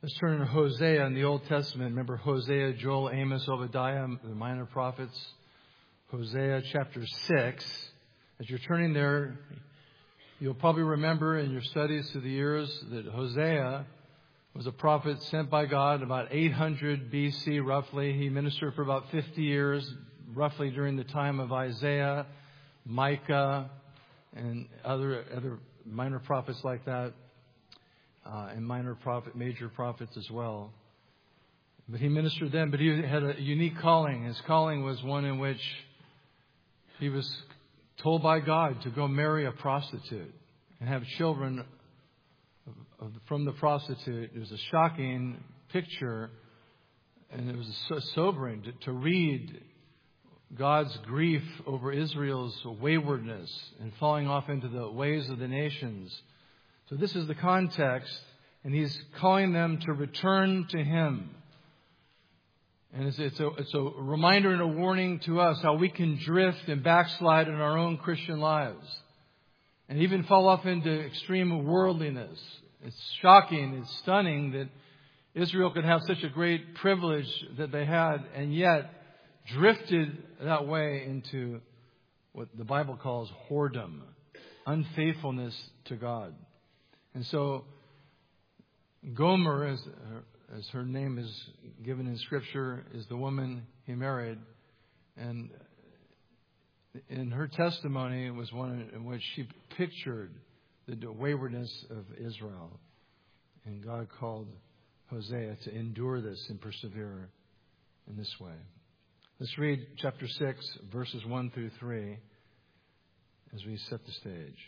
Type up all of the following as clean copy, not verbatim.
Let's turn to Hosea in the Old Testament. Remember Hosea, Joel, Amos, Obadiah, the minor prophets. Hosea chapter 6. As you're turning there, you'll probably remember in your studies through the years that Hosea was a prophet sent by God about 800 BC, roughly. He ministered for about 50 years, roughly during the time of Isaiah, Micah, and other minor prophets like that. And major prophets as well. But he ministered then, but he had a unique calling. His calling was one in which he was told by God to go marry a prostitute and have children from the prostitute. It was a shocking picture, and it was so sobering to read God's grief over Israel's waywardness and falling off into the ways of the nations. So this is the context, and he's calling them to return to him. And it's a reminder and a warning to us how we can drift and backslide in our own Christian lives and even fall off into extreme worldliness. It's shocking, it's stunning that Israel could have such a great privilege that they had and yet drifted that way into what the Bible calls whoredom, unfaithfulness to God. And so Gomer, as her name is given in Scripture, is the woman he married. And in her testimony, it was one in which she pictured the waywardness of Israel. And God called Hosea to endure this and persevere in this way. Let's read chapter 6, verses 1 through 3, as we set the stage.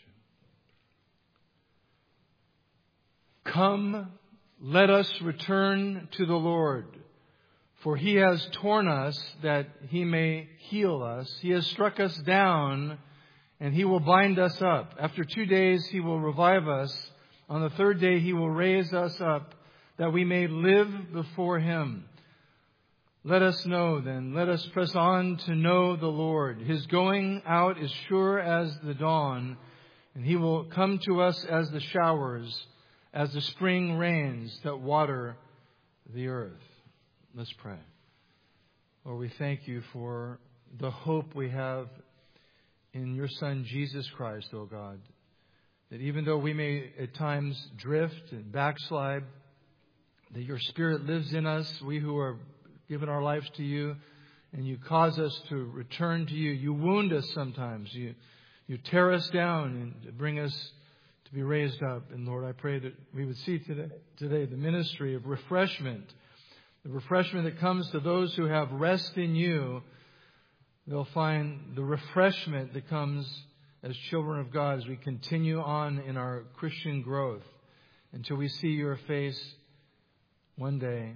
Come, let us return to the Lord, for he has torn us that he may heal us. He has struck us down, and he will bind us up. After 2 days he will revive us. On the third day he will raise us up, that we may live before him. Let us know then, let us press on to know the Lord. His going out is sure as the dawn, and he will come to us as the showers, as the spring rains that water the earth. Let's pray. Lord, we thank you for the hope we have in your Son, Jesus Christ, O God. That even though we may at times drift and backslide, that your Spirit lives in us, we who are given our lives to you, and you cause us to return to you. You wound us sometimes. You tear us down and bring us to be raised up. And Lord, I pray that we would see today the ministry of refreshment, the refreshment that comes to those who have rest in you. They'll find the refreshment that comes as children of God as we continue on in our Christian growth until we see your face one day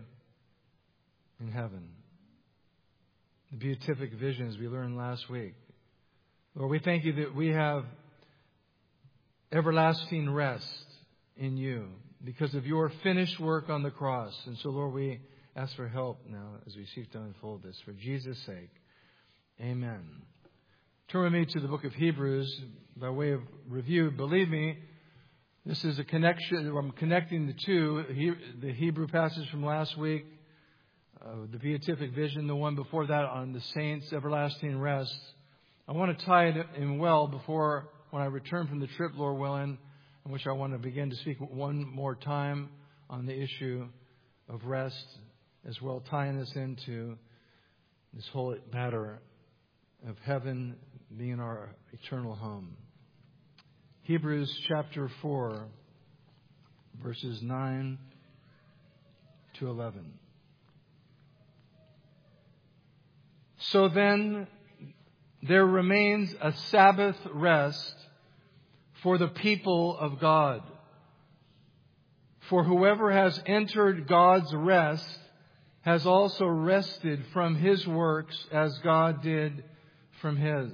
in heaven. The beatific visions we learned last week. Lord, we thank you that we have everlasting rest in you because of your finished work on the cross. And so, Lord, we ask for help now as we seek to unfold this. For Jesus' sake, amen. Turn with me to the book of Hebrews by way of review. Believe me, this is a connection. I'm connecting the two. The Hebrew passage from last week, the beatific vision, the one before that on the saints' everlasting rest. I want to tie it in well before when I return from the trip, Lord willing, in which I want to begin to speak one more time on the issue of rest, as well tying us into this whole matter of heaven being our eternal home. Hebrews chapter 4, verses 9 to 11. So then there remains a Sabbath rest for the people of God. For whoever has entered God's rest has also rested from his works as God did from his.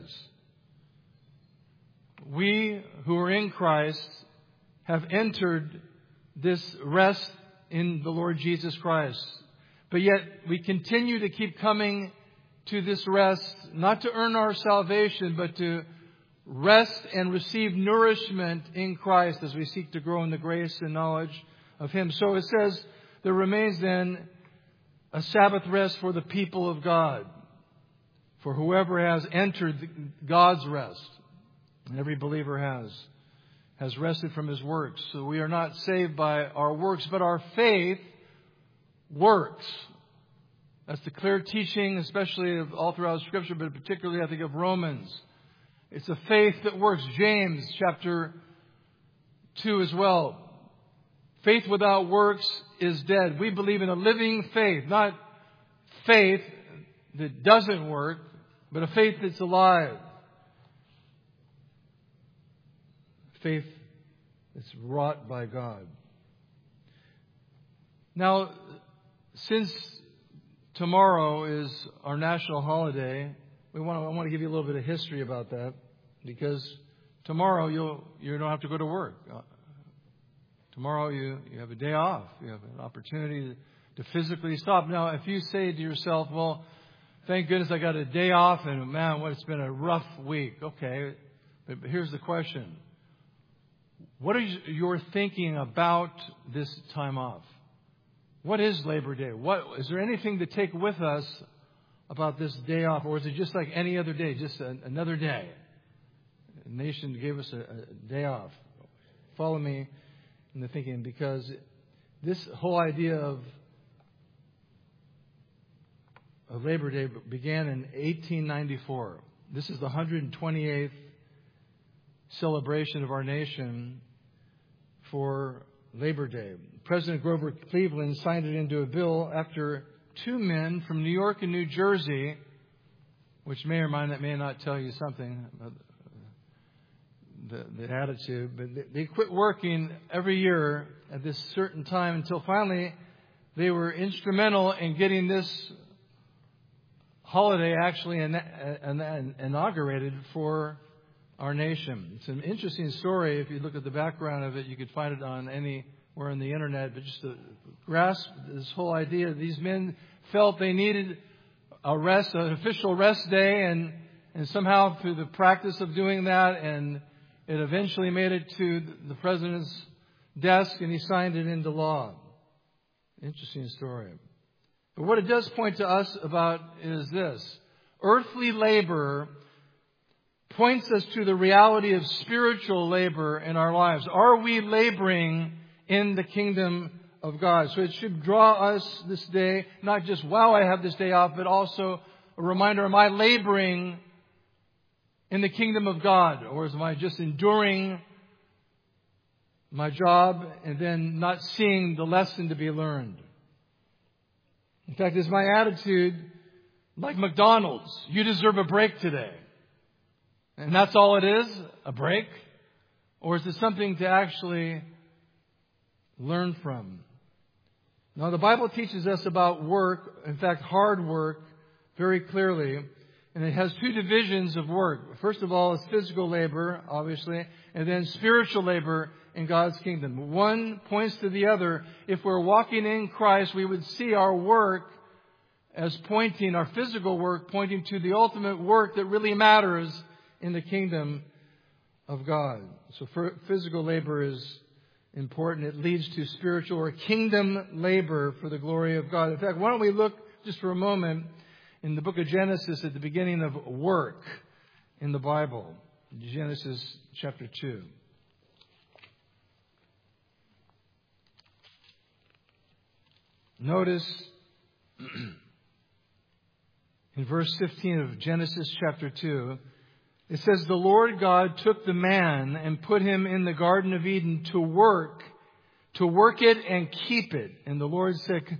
We who are in Christ have entered this rest in the Lord Jesus Christ. But yet we continue to keep coming to this rest, not to earn our salvation, but to rest and receive nourishment in Christ as we seek to grow in the grace and knowledge of him. So it says, there remains then a Sabbath rest for the people of God, for whoever has entered God's rest. And every believer has rested from his works. So we are not saved by our works, but our faith works. That's the clear teaching, especially all throughout Scripture, but particularly I think of Romans. It's a faith that works. James chapter 2 as well. Faith without works is dead. We believe in a living faith, not faith that doesn't work, but a faith that's alive. Faith that's wrought by God. Now, since tomorrow is our national holiday, I want to give you a little bit of history about that, because tomorrow you don't have to go to work. Tomorrow you have a day off. You have an opportunity to physically stop. Now, if you say to yourself, well, thank goodness I got a day off, and man, it's been a rough week. Okay, but here's the question. What is your thinking about this time off? What is Labor Day? Is there anything to take with us about this day off? Or is it just like any other day, just another day? The nation gave us a day off. Follow me in the thinking, because this whole idea of Labor Day began in 1894. This is the 128th celebration of our nation for Labor Day. President Grover Cleveland signed it into a bill after two men from New York and New Jersey, which may or may not tell you something about the attitude, but they quit working every year at this certain time until finally they were instrumental in getting this holiday actually inaugurated for our nation. It's an interesting story. If you look at the background of it, you could find it on anywhere on the internet. But just to grasp this whole idea, these men felt they needed a rest, an official rest day, and somehow through the practice of doing that, and it eventually made it to the president's desk, and he signed it into law. Interesting story. But what it does point to us about is this: earthly labor points us to the reality of spiritual labor in our lives. Are we laboring in the kingdom of God? So it should draw us this day, not just, wow, I have this day off, but also a reminder, am I laboring in the kingdom of God? Or am I just enduring my job and then not seeing the lesson to be learned? In fact, is my attitude like McDonald's? You deserve a break today. And that's all it is, a break? Or is it something to actually learn from? Now, the Bible teaches us about work, in fact, hard work, very clearly. And it has two divisions of work. First of all, it's physical labor, obviously, and then spiritual labor in God's kingdom. One points to the other. If we're walking in Christ, we would see our work as pointing, our physical work pointing to the ultimate work that really matters in the kingdom of God. So physical labor is important. It leads to spiritual or kingdom labor for the glory of God. In fact, why don't we look just for a moment in the book of Genesis at the beginning of work in the Bible. Genesis chapter 2. Notice in verse 15 of Genesis chapter 2, it says, the Lord God took the man and put him in the Garden of Eden to work it and keep it. And the Lord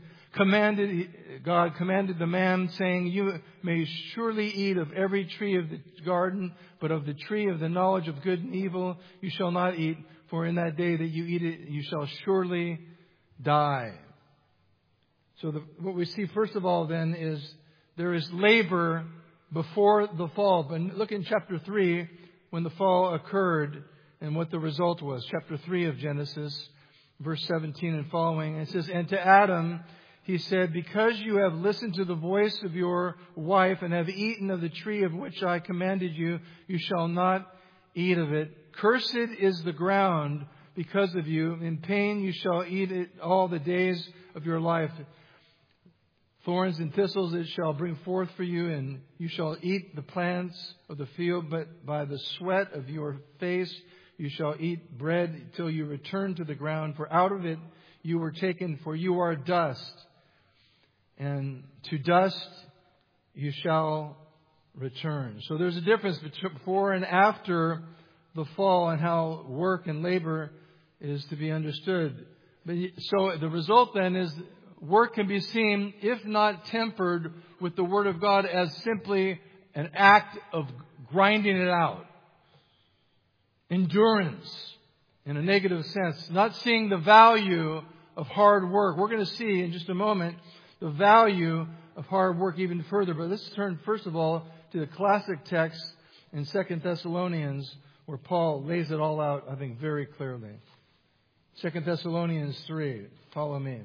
God commanded the man, saying, you may surely eat of every tree of the garden, but of the tree of the knowledge of good and evil you shall not eat, for in that day that you eat it, you shall surely die. So what we see first of all then is there is labor before the fall. But look in chapter 3 when the fall occurred and what the result was. Chapter 3 of Genesis, verse 17 and following. It says, and to Adam he said, because you have listened to the voice of your wife and have eaten of the tree of which I commanded you, you shall not eat of it. Cursed is the ground because of you. In pain you shall eat it all the days of your life. Thorns and thistles it shall bring forth for you, and you shall eat the plants of the field, but by the sweat of your face you shall eat bread till you return to the ground, for out of it you were taken, for you are dust, and to dust you shall return. So there's a difference before and after the fall and how work and labor is to be understood. So the result then is work can be seen, if not tempered with the Word of God, as simply an act of grinding it out. Endurance, in a negative sense. Not seeing the value of hard work. We're going to see in just a moment the value of hard work even further. But let's turn first of all to the classic text in 2 Thessalonians, where Paul lays it all out, I think, very clearly. 2 Thessalonians 3. Follow me.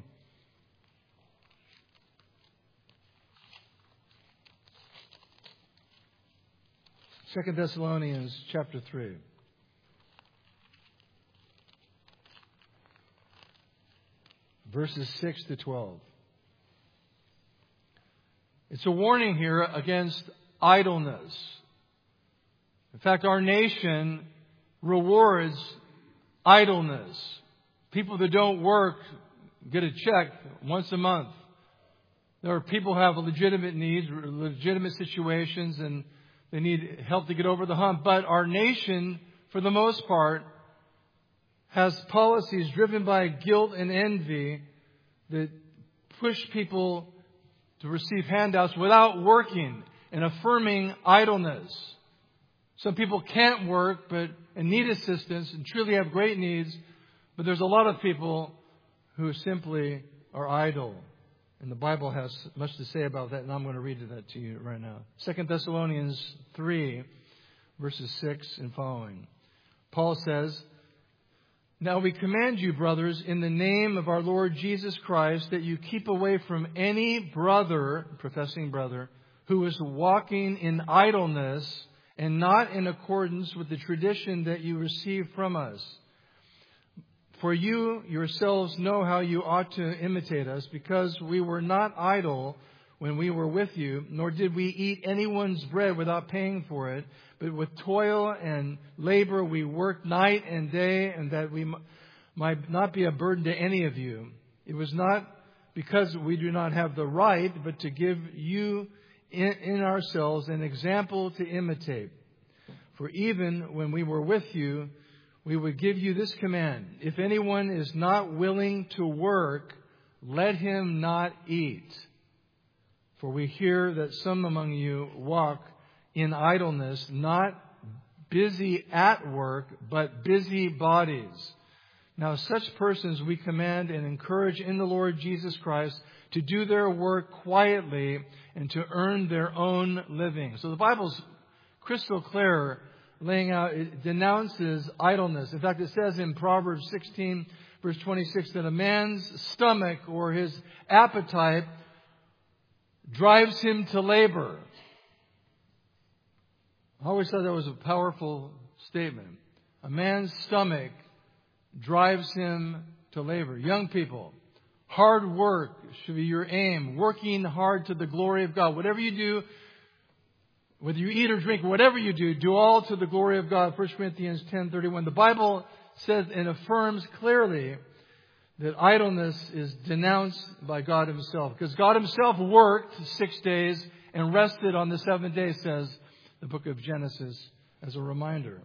2 Thessalonians chapter 3. Verses 6 to 12. It's a warning here against idleness. In fact, our nation rewards idleness. People that don't work get a check once a month. There are people who have legitimate needs, legitimate situations, and they need help to get over the hump. But our nation, for the most part, has policies driven by guilt and envy that push people to receive handouts without working and affirming idleness. Some people can't work and need assistance and truly have great needs, but there's a lot of people who simply are idle. And the Bible has much to say about that, and I'm going to read that to you right now. 2 Thessalonians 3, verses 6 and following. Paul says, "Now we command you, brothers, in the name of our Lord Jesus Christ, that you keep away from any brother, professing brother, who is walking in idleness and not in accordance with the tradition that you received from us. For you yourselves know how you ought to imitate us, because we were not idle when we were with you, nor did we eat anyone's bread without paying for it. But with toil and labor we worked night and day, and that we might not be a burden to any of you. It was not because we do not have the right, but to give you in ourselves an example to imitate. For even when we were with you, we would give you this command: if anyone is not willing to work, let him not eat. For we hear that some among you walk in idleness, not busy at work, but busy bodies. Now such persons we command and encourage in the Lord Jesus Christ to do their work quietly and to earn their own living." So the Bible's crystal clear, laying out, it denounces idleness. In fact, it says in Proverbs 16, verse 26, that a man's stomach or his appetite drives him to labor. I always thought that was a powerful statement. A man's stomach drives him to labor. Young people, hard work should be your aim. Working hard to the glory of God. Whatever you do, whether you eat or drink, whatever you do all to the glory of God. 1 Corinthians 10:31. The Bible says and affirms clearly that idleness is denounced by God Himself. Because God Himself worked 6 days and rested on the seventh day, says the book of Genesis, as a reminder.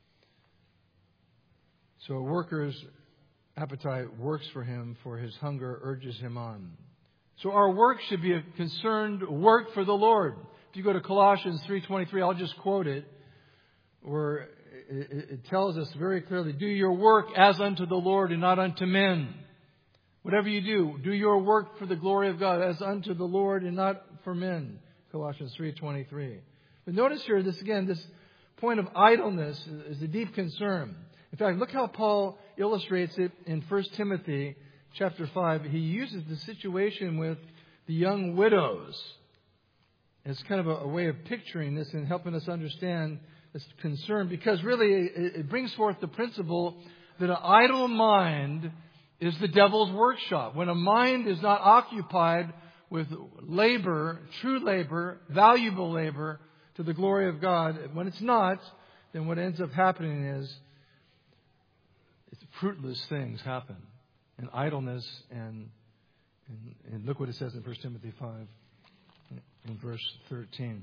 So a worker's appetite works for him, for his hunger urges him on. So our work should be a concerned work for the Lord. If you go to Colossians 3:23, I'll just quote it, where it tells us very clearly, "Do your work as unto the Lord and not unto men." Whatever you do your work for the glory of God, as unto the Lord and not for men. Colossians 3:23. But notice here, this point of idleness is a deep concern. In fact, look how Paul illustrates it in 1 Timothy chapter 5. He uses the situation with the young widows. It's kind of a way of picturing this and helping us understand this concern, because really it brings forth the principle that an idle mind is the devil's workshop. When a mind is not occupied with labor, true labor, valuable labor to the glory of God, when it's not, then what ends up happening is fruitless things happen. And idleness and look what it says in 1 Timothy 5 in verse 13.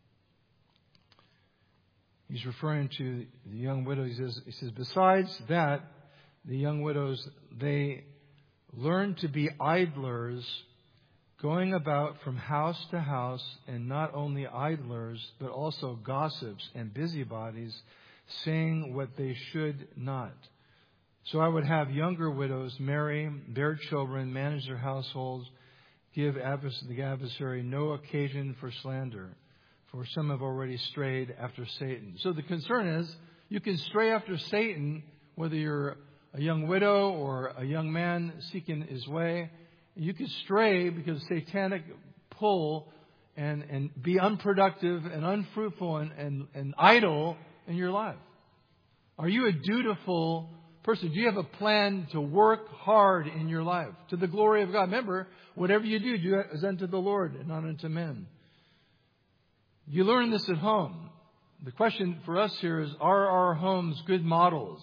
He's referring to the young widow. He says, besides that, the young widows, they learn to be idlers, going about from house to house, and not only idlers, but also gossips and busybodies, saying what they should not. So I would have younger widows marry, bear children, manage their households, give the adversary no occasion for slander, for some have already strayed after Satan. So the concern is, you can stray after Satan, whether you're a young widow or a young man seeking his way. You can stray because of satanic pull and be unproductive and unfruitful and idle in your life. Are you a dutiful person? Do you have a plan to work hard in your life to the glory of God? Remember, whatever you do as unto the Lord and not unto men. You learn this at home. The question for us here is, are our homes good models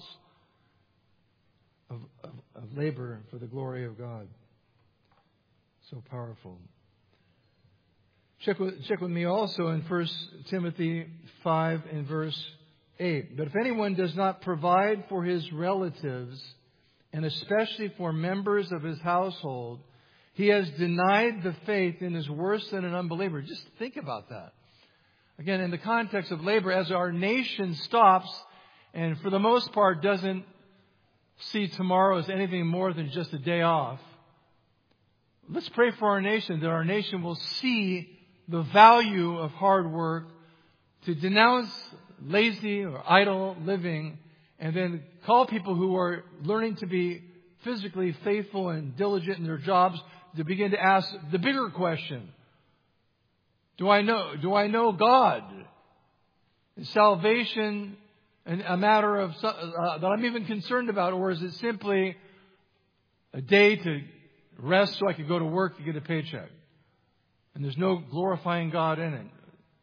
of labor for the glory of God? So powerful. Check with me also in 1 Timothy 5 and verse 8. But if anyone does not provide for his relatives, and especially for members of his household, he has denied the faith and is worse than an unbeliever. Just think about that. Again, in the context of labor, as our nation stops and for the most part doesn't see tomorrow as anything more than just a day off, let's pray for our nation, that our nation will see the value of hard work, to denounce lazy or idle living, and then call people who are learning to be physically faithful and diligent in their jobs to begin to ask the bigger question. Do I know God? Is salvation a matter of that I'm even concerned about, or is it simply a day to rest so I could go to work to get a paycheck? And there's no glorifying God in it.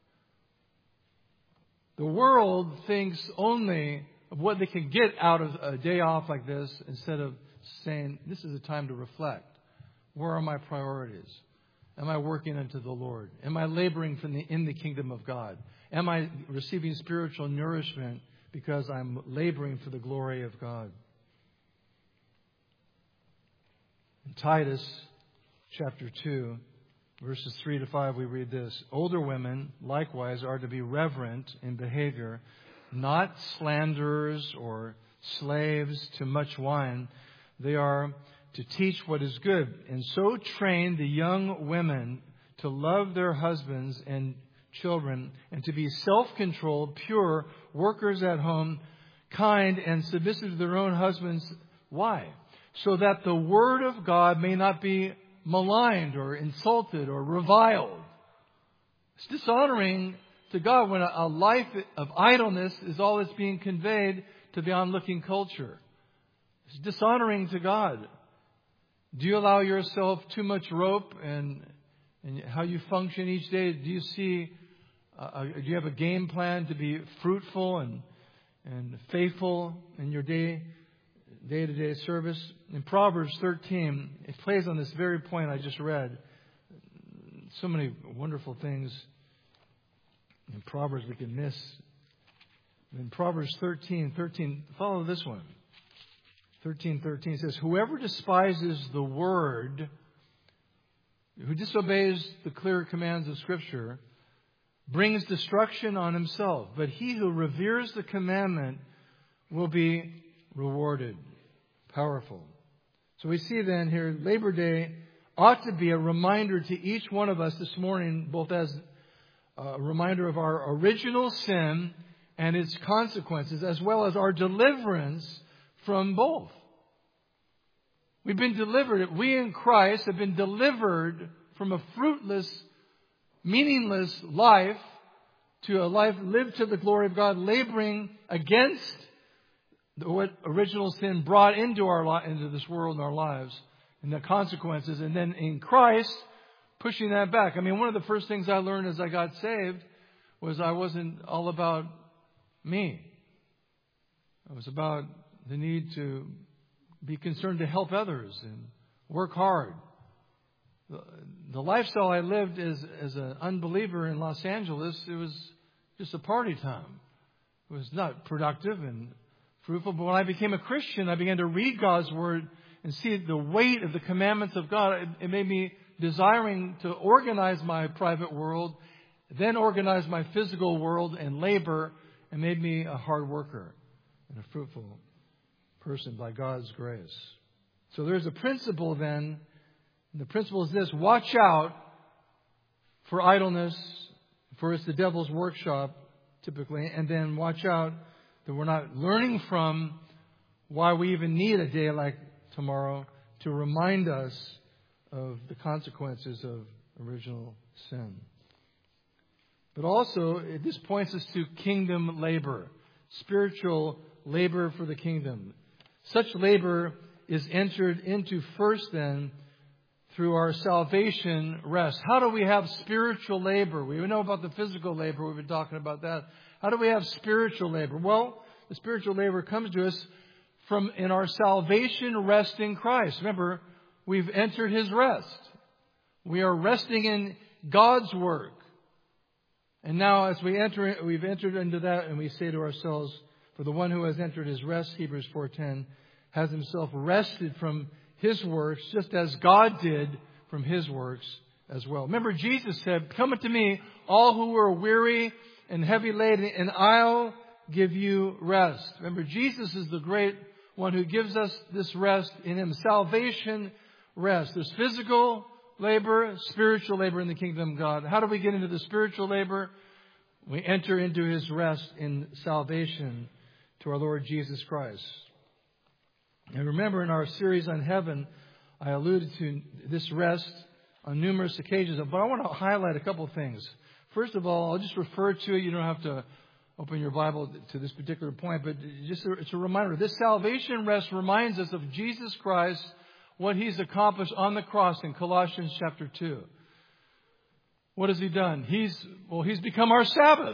The world thinks only of what they can get out of a day off like this, instead of saying, this is a time to reflect. Where are my priorities? Am I working unto the Lord? Am I laboring in the kingdom of God? Am I receiving spiritual nourishment because I'm laboring for the glory of God? In Titus chapter 2, verses 3 to 5, we read this. Older women, likewise, are to be reverent in behavior, not slanderers or slaves to much wine. They are to teach what is good, and so train the young women to love their husbands and children, and to be self-controlled, pure, workers at home, kind, and submissive to their own husbands. Why? So that the word of God may not be maligned or insulted or reviled. It's dishonoring to God when a life of idleness is all that's being conveyed to the onlooking culture. It's dishonoring to God. Do you allow yourself too much rope and how you function each day? Do you see? Do you have a game plan to be fruitful and faithful in your day-to-day service? In Proverbs 13, it plays on this very point I just read. So many wonderful things in Proverbs we can miss. In Proverbs 13, follow this one. 13:13 says, whoever despises the word, who disobeys the clear commands of Scripture, brings destruction on himself. But he who reveres the commandment will be rewarded. Powerful. So we see then here, Labor Day ought to be a reminder to each one of us this morning, both as a reminder of our original sin and its consequences, as well as our deliverance from both. We've been delivered. We in Christ have been delivered from a fruitless, meaningless life to a life lived to the glory of God, laboring against what original sin brought into into this world and our lives, and the consequences, and then in Christ, pushing that back. I mean, one of the first things I learned as I got saved was I wasn't all about me. It was about the need to be concerned to help others and work hard. The lifestyle I lived as an unbeliever in Los Angeles, it was just a party time. It was not productive and fruitful. But when I became a Christian, I began to read God's Word and see the weight of the commandments of God. It made me desiring to organize my private world, then organize my physical world and labor, and made me a hard worker and a fruitful person by God's grace. So there's a principle then. And the principle is this: watch out for idleness, for it's the devil's workshop, typically. And then watch out that we're not learning from why we even need a day like tomorrow to remind us of the consequences of original sin. But also, this points us to kingdom labor, spiritual labor for the kingdom. Such labor is entered into first then through our salvation rest. How do we have spiritual labor? We know about the physical labor. We've been talking about that. How do we have spiritual labor? Well, the spiritual labor comes to us from in our salvation rest in Christ. Remember, we've entered His rest. We are resting in God's work. And now as we've entered into that, and we say to ourselves, for the one who has entered His rest, Hebrews 4:10, has himself rested from His works, just as God did from His works as well. Remember, Jesus said, "Come unto me, all who are weary and heavy laden, and I'll give you rest." Remember, Jesus is the great one who gives us this rest in Him. Salvation rest. There's physical labor, spiritual labor in the kingdom of God. How do we get into the spiritual labor? We enter into His rest in salvation to our Lord Jesus Christ. And remember, in our series on heaven, I alluded to this rest on numerous occasions. But I want to highlight a couple of things. First of all, I'll just refer to it. You don't have to open your Bible to this particular point. But it's a reminder. This salvation rest reminds us of Jesus Christ, what He's accomplished on the cross in Colossians chapter 2. What has He done? He's become our Sabbath.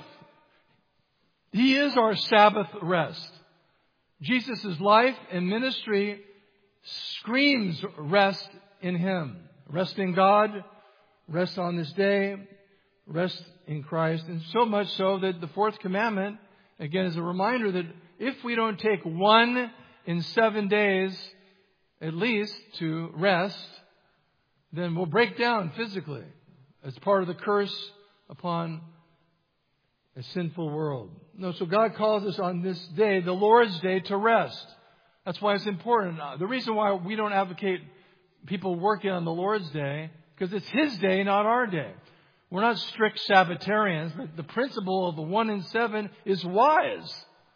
He is our Sabbath rest. Jesus' life and ministry screams rest in Him. Rest in God, rest on this day, rest in Christ. And so much so that the fourth commandment, again, is a reminder that if we don't take 1 in 7 days, at least, to rest, then we'll break down physically as part of the curse upon a sinful world. No, so God calls us on this day, the Lord's Day, to rest. That's why it's important. The reason why we don't advocate people working on the Lord's Day, because it's His day, not our day. We're not strict Sabbatarians, but the principle of the 1 in 7 is wise.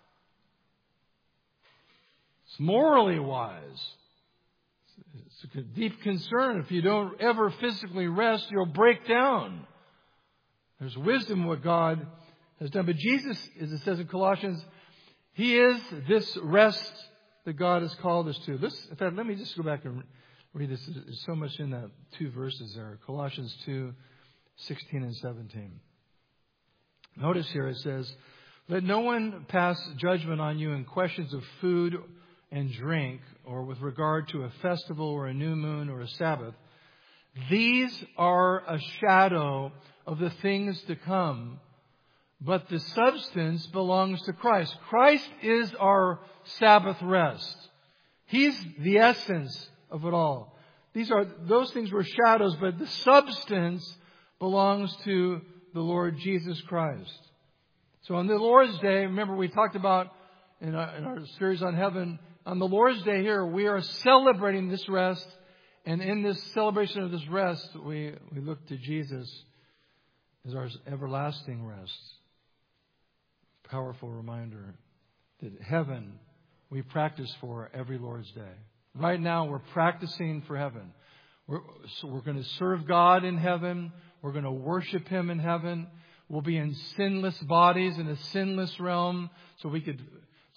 It's morally wise. It's a deep concern. If you don't ever physically rest, you'll break down. There's wisdom in what God has done. But Jesus, as it says in Colossians, He is this rest that God has called us to. In fact, let me just go back and read this. There's so much in that 2 verses there. Colossians 2:16 and 17. Notice here it says, "Let no one pass judgment on you in questions of food and drink, or with regard to a festival or a new moon or a Sabbath. These are a shadow of the things to come, but the substance belongs to Christ." Christ is our Sabbath rest. He's the essence of it all. Those things were shadows, but the substance belongs to the Lord Jesus Christ. So on the Lord's Day, remember we talked about in our series on heaven, on the Lord's Day here, we are celebrating this rest. And in this celebration of this rest, we look to Jesus as our everlasting rest. Powerful reminder that heaven we practice for every Lord's Day. Right now we're practicing for heaven. We're going to serve God in heaven. We're going to worship Him in heaven. We'll be in sinless bodies in a sinless realm, so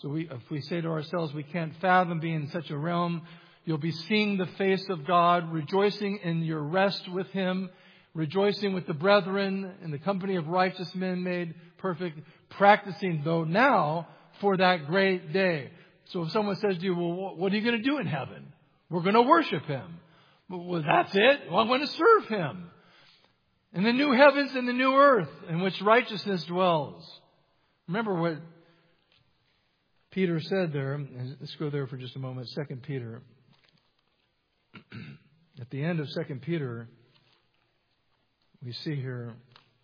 So if we say to ourselves, we can't fathom being in such a realm, you'll be seeing the face of God, rejoicing in your rest with Him, rejoicing with the brethren in the company of righteous men made perfect, practicing though now for that great day. So if someone says to you, well, what are you going to do in heaven? We're going to worship Him. Well, that's it. Well, I'm going to serve Him. In the new heavens and the new earth in which righteousness dwells. Remember what Peter said there. Let's go there for just a moment. 2 Peter. At the end of 2 Peter, we see here,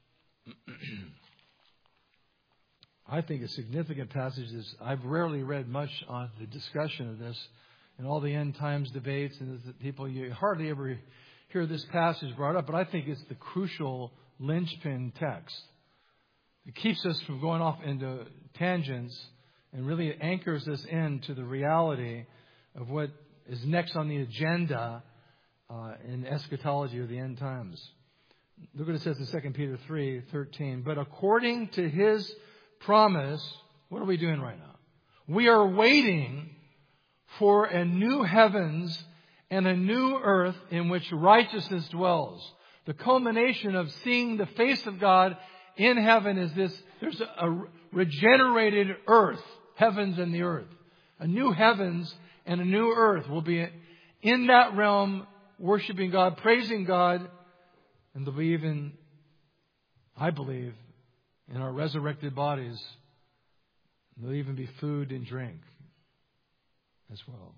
I think a significant passage is, I've rarely read much on the discussion of this and all the end times debates and the people, you hardly ever hear this passage brought up, but I think it's the crucial linchpin text. It keeps us from going off into tangents and really anchors us into the reality of what is next on the agenda in eschatology or the end times. Look what it says in 2 Peter 3:13. But according to His promise, what are we doing right now? We are waiting for a new heavens and a new earth in which righteousness dwells. The culmination of seeing the face of God in heaven is this. There's a regenerated earth, heavens and the earth. A new heavens and a new earth will be in that realm, worshiping God, praising God, and there'll be even, I believe, in our resurrected bodies, there'll even be food and drink as well.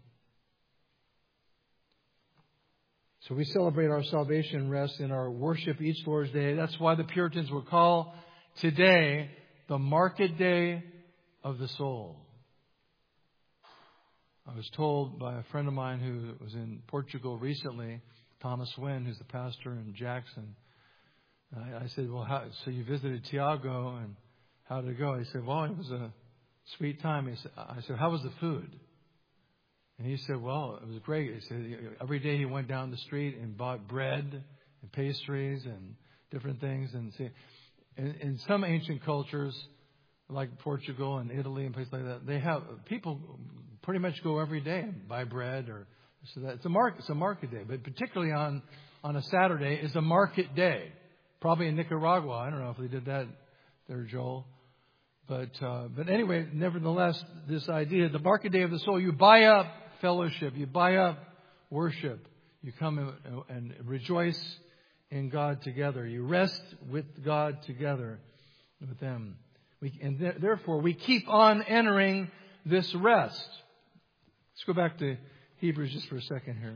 So we celebrate our salvation and rest in our worship each Lord's Day. That's why the Puritans would call today the market day of the soul. I was told by a friend of mine who was in Portugal recently, Thomas Wynn, who's the pastor in Jackson. I said, well, so you visited Tiago, and how did it go? He said, well, it was a sweet time. I said, how was the food? And he said, well, it was great. He said, every day he went down the street and bought bread and pastries and different things. And see, in some ancient cultures, like Portugal and Italy and places like that, they have people pretty much go every day and buy bread, or so that it's a market day. But particularly on a Saturday is a market day. Probably in Nicaragua. I don't know if they did that there, Joel. But anyway, nevertheless, this idea, the market day of the soul, you buy up fellowship, you buy up worship, you come and rejoice in God together, you rest with God together with them. Therefore, we keep on entering this rest. Let's go back to Hebrews just for a second here.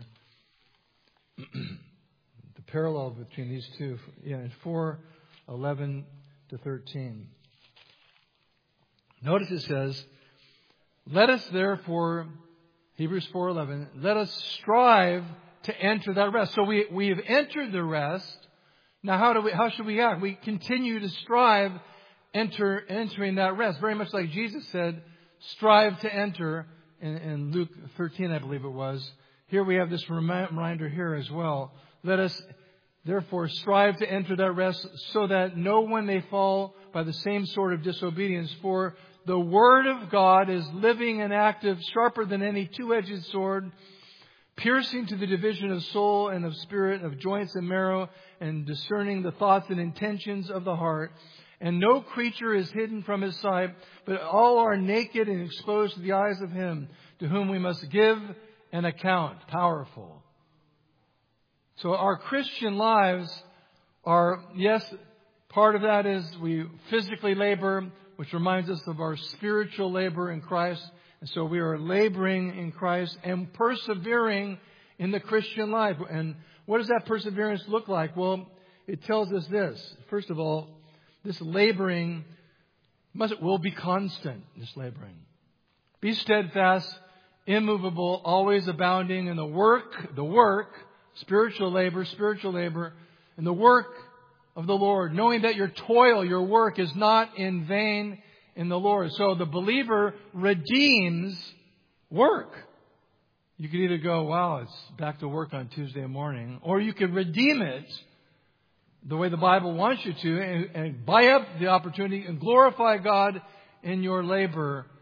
The parallel between these two, in 4:11 to 13. Notice it says, let us therefore, Hebrews 4:11, let us strive to enter that rest. So we have entered the rest. Now how should we act? We continue to strive entering that rest. Very much like Jesus said, strive to enter in Luke 13, I believe it was. Here we have this reminder here as well. Let us therefore strive to enter that rest so that no one may fall by the same sort of disobedience. For the Word of God is living and active, sharper than any two-edged sword, piercing to the division of soul and of spirit, of joints and marrow, and discerning the thoughts and intentions of the heart. And no creature is hidden from His sight, but all are naked and exposed to the eyes of Him, to whom we must give an account. Powerful. So our Christian lives are, yes, part of that is we physically labor, which reminds us of our spiritual labor in Christ. And so we are laboring in Christ and persevering in the Christian life. And what does that perseverance look like? Well, it tells us this. First of all, this laboring will be constant, this laboring. Be steadfast, immovable, always abounding in the work, spiritual labor, and the work of the Lord, knowing that your toil, your work is not in vain in the Lord. So the believer redeems work. You could either go, wow, it's back to work on Tuesday morning, or you could redeem it the way the Bible wants you to and buy up the opportunity and glorify God in your labor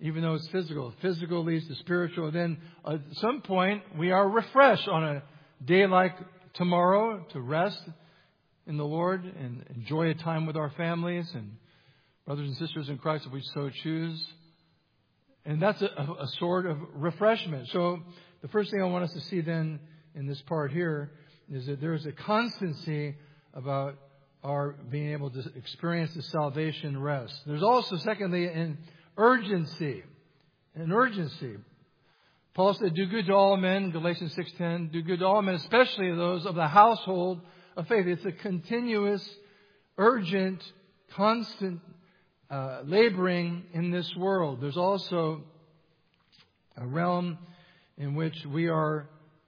even though it's physical. Physical leads to spiritual. Then at some point, we are refreshed on a day like tomorrow to rest in the Lord and enjoy a time with our families and brothers and sisters in Christ if we so choose. And that's a sort of refreshment. So the first thing I want us to see then in this part here is that there is a constancy about our being able to experience the salvation rest. There's also, secondly, an urgency. An urgency. Paul said, do good to all men, Galatians 6:10. Do good to all men, especially those of the household of faith. It's a continuous, urgent, constant laboring in this world. There's also a realm in which we are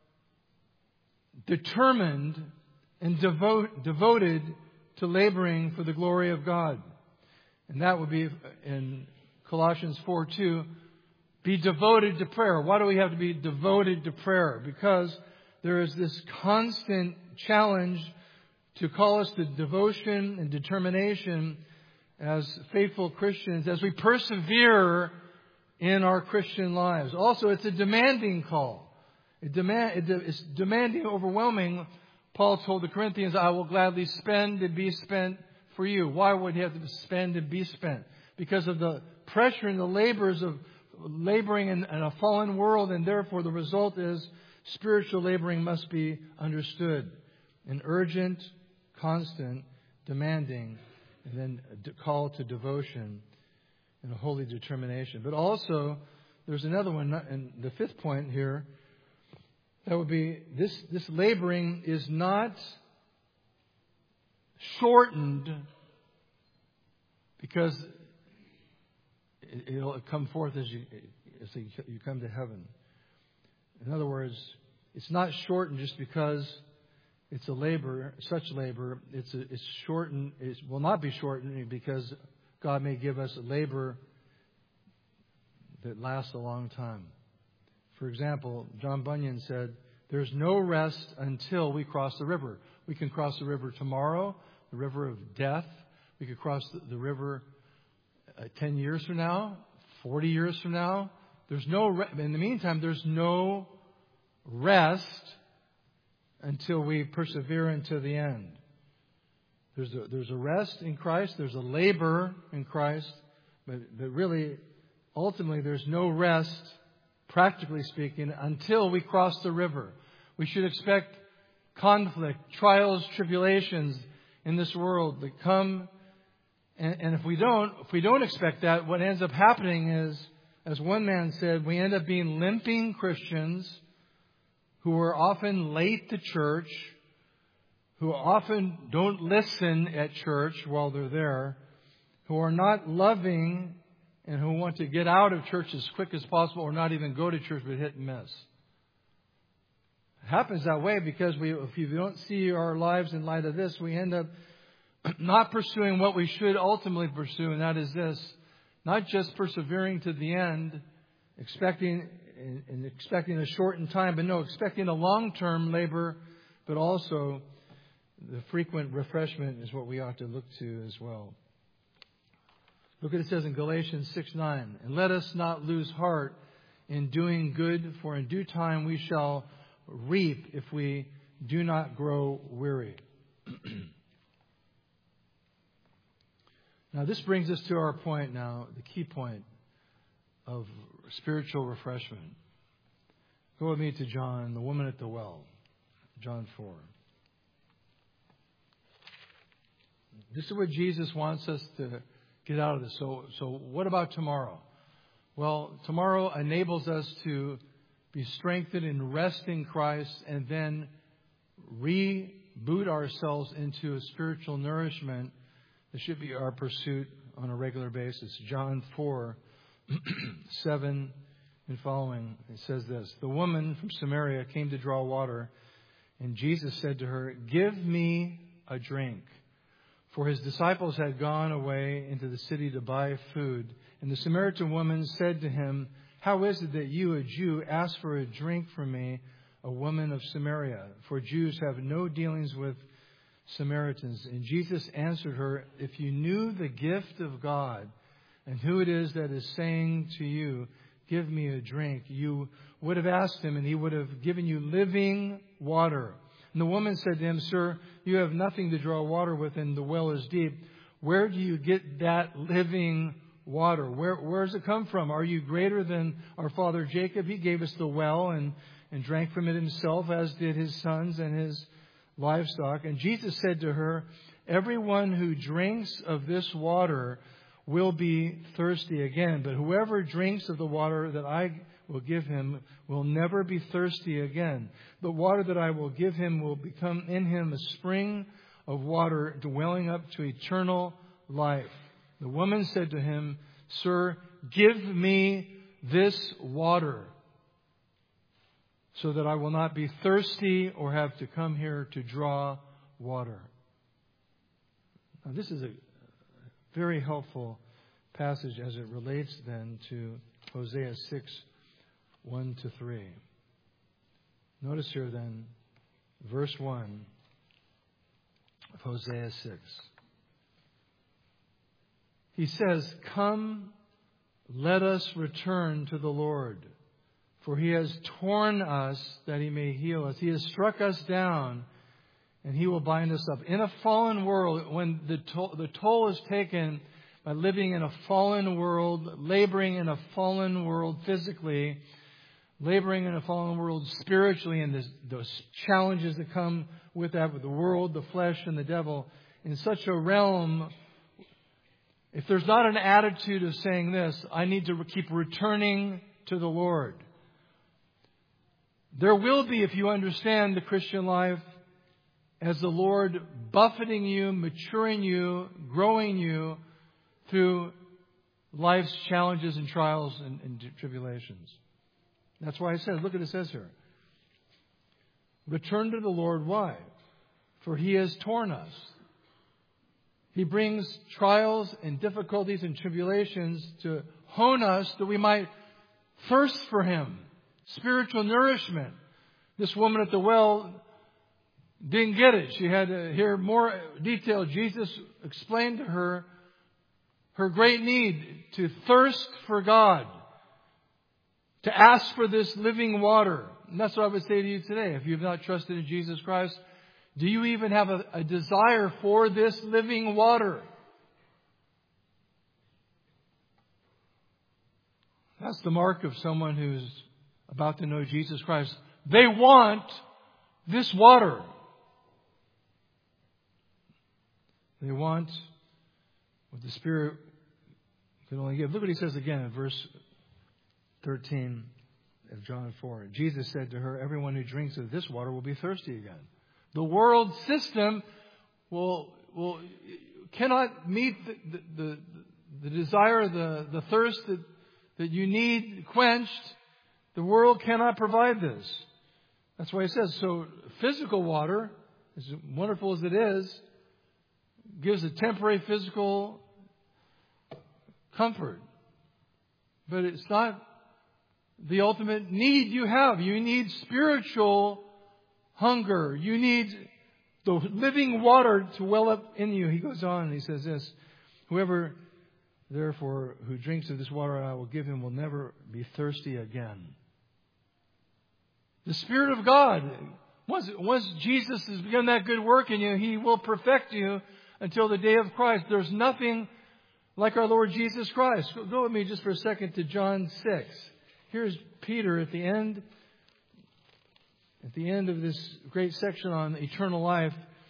determined and devoted to laboring for the glory of God. And that would be in Colossians 4:2, be devoted to prayer. Why do we have to be devoted to prayer? Because there is this constant challenge to call us to devotion and determination as faithful Christians, as we persevere in our Christian lives. Also, it's a demanding call. It's demanding, overwhelming. Paul told the Corinthians, I will gladly spend and be spent for you. Why would he have to spend and be spent? Because of the pressure and the labors of laboring in a fallen world, and therefore the result is spiritual laboring must be understood. An urgent, constant, demanding, and then a call to devotion and a holy determination. But also, there's another one, and the fifth point here, that would be this laboring is not shortened because it'll come forth as you come to heaven. In other words, it's not shortened just because it's a labor, such labor. It's shortened. It will not be shortened because God may give us a labor that lasts a long time. For example, John Bunyan said, there's no rest until we cross the river. We can cross the river tomorrow, the river of death. We could cross the river 10 years from now, 40 years from now. In the meantime, there's no rest until we persevere into the end. There's a rest in Christ. There's a labor in Christ. But really, ultimately, there's no rest, practically speaking, until we cross the river. We should expect conflict, trials, tribulations in this world that come. And if we don't expect that, what ends up happening is, as one man said, we end up being limping Christians who are often late to church, who often don't listen at church while they're there, who are not loving and who want to get out of church as quick as possible or not even go to church but hit and miss. It happens that way because if you don't see our lives in light of this, we end up not pursuing what we should ultimately pursue, and that is this. Not just persevering to the end, expecting a shortened time, but expecting a long-term labor, but also the frequent refreshment is what we ought to look to as well. Look what it says in Galatians 6:9. And let us not lose heart in doing good, for in due time we shall reap if we do not grow weary. Now this brings us to our point now, the key point of spiritual refreshment. Go with me to John, the woman at the well. John 4. This is what Jesus wants us to get out of this. So what about tomorrow? Well, tomorrow enables us to be strengthened and rest in Christ and then reboot ourselves into a spiritual nourishment that should be our pursuit on a regular basis. John 4, 7 and following, it says this. The woman from Samaria came to draw water, and Jesus said to her, give me a drink. For his disciples had gone away into the city to buy food. And the Samaritan woman said to him, how is it that you, a Jew, ask for a drink from me, a woman of Samaria? For Jews have no dealings with Samaritans. And Jesus answered her, if you knew the gift of God and who it is that is saying to you, 'Give me a drink,' you would have asked him, and he would have given you living water." And the woman said to him, "Sir, you have nothing to draw water with, and the well is deep. Where do you get that living water? Where does it come from? Are you greater than our father Jacob? He gave us the well and drank from it himself, as did his sons and his livestock." And Jesus said to her, "Everyone who drinks of this water will be thirsty again. But whoever drinks of the water that I will give him will never be thirsty again. The water that I will give him will become in him a spring of water welling up to eternal life." The woman said to him, "Sir, give me this water so that I will not be thirsty or have to come here to draw water." Now, this is a very helpful passage as it relates then to Hosea 6, 1-3. Notice here then, verse 1 of Hosea 6. He says, "Come, let us return to the Lord, for he has torn us that he may heal us. He has struck us down, and he will bind us up." In a fallen world, when the toll is taken by living in a fallen world, laboring in a fallen world physically, laboring in a fallen world spiritually, and those challenges that come with that, with the world, the flesh, and the devil, in such a realm, if there's not an attitude of saying this, I need to keep returning to the Lord. There will be, if you understand the Christian life, as the Lord buffeting you, maturing you, growing you through life's challenges and trials and tribulations. That's why it says, look what it says here. Return to the Lord. Why? For he has torn us. He brings trials and difficulties and tribulations to hone us that we might thirst for him. Spiritual nourishment. This woman at the well didn't get it. She had to hear more detail. Jesus explained to her great need to thirst for God, to ask for this living water. And that's what I would say to you today. If you've not trusted in Jesus Christ, do you even have a desire for this living water? That's the mark of someone who's about to know Jesus Christ. They want this water. They want what the Spirit can only give. Look what he says again in verse 13 of John 4. Jesus said to her, "Everyone who drinks of this water will be thirsty again." The world system cannot meet the desire, the thirst that you need quenched. The world cannot provide this. That's why he says, so physical water, as wonderful as it is, gives a temporary physical comfort. But it's not the ultimate need you have. You need spiritual hunger. You need the living water to well up in you. He goes on and he says this, "Whoever therefore who drinks of this water I will give him will never be thirsty again." The Spirit of God, once Jesus has begun that good work in you, he will perfect you until the day of Christ. There's nothing like our Lord Jesus Christ. Go with me just for a second to John 6. Here's Peter at the end of this great section on eternal life.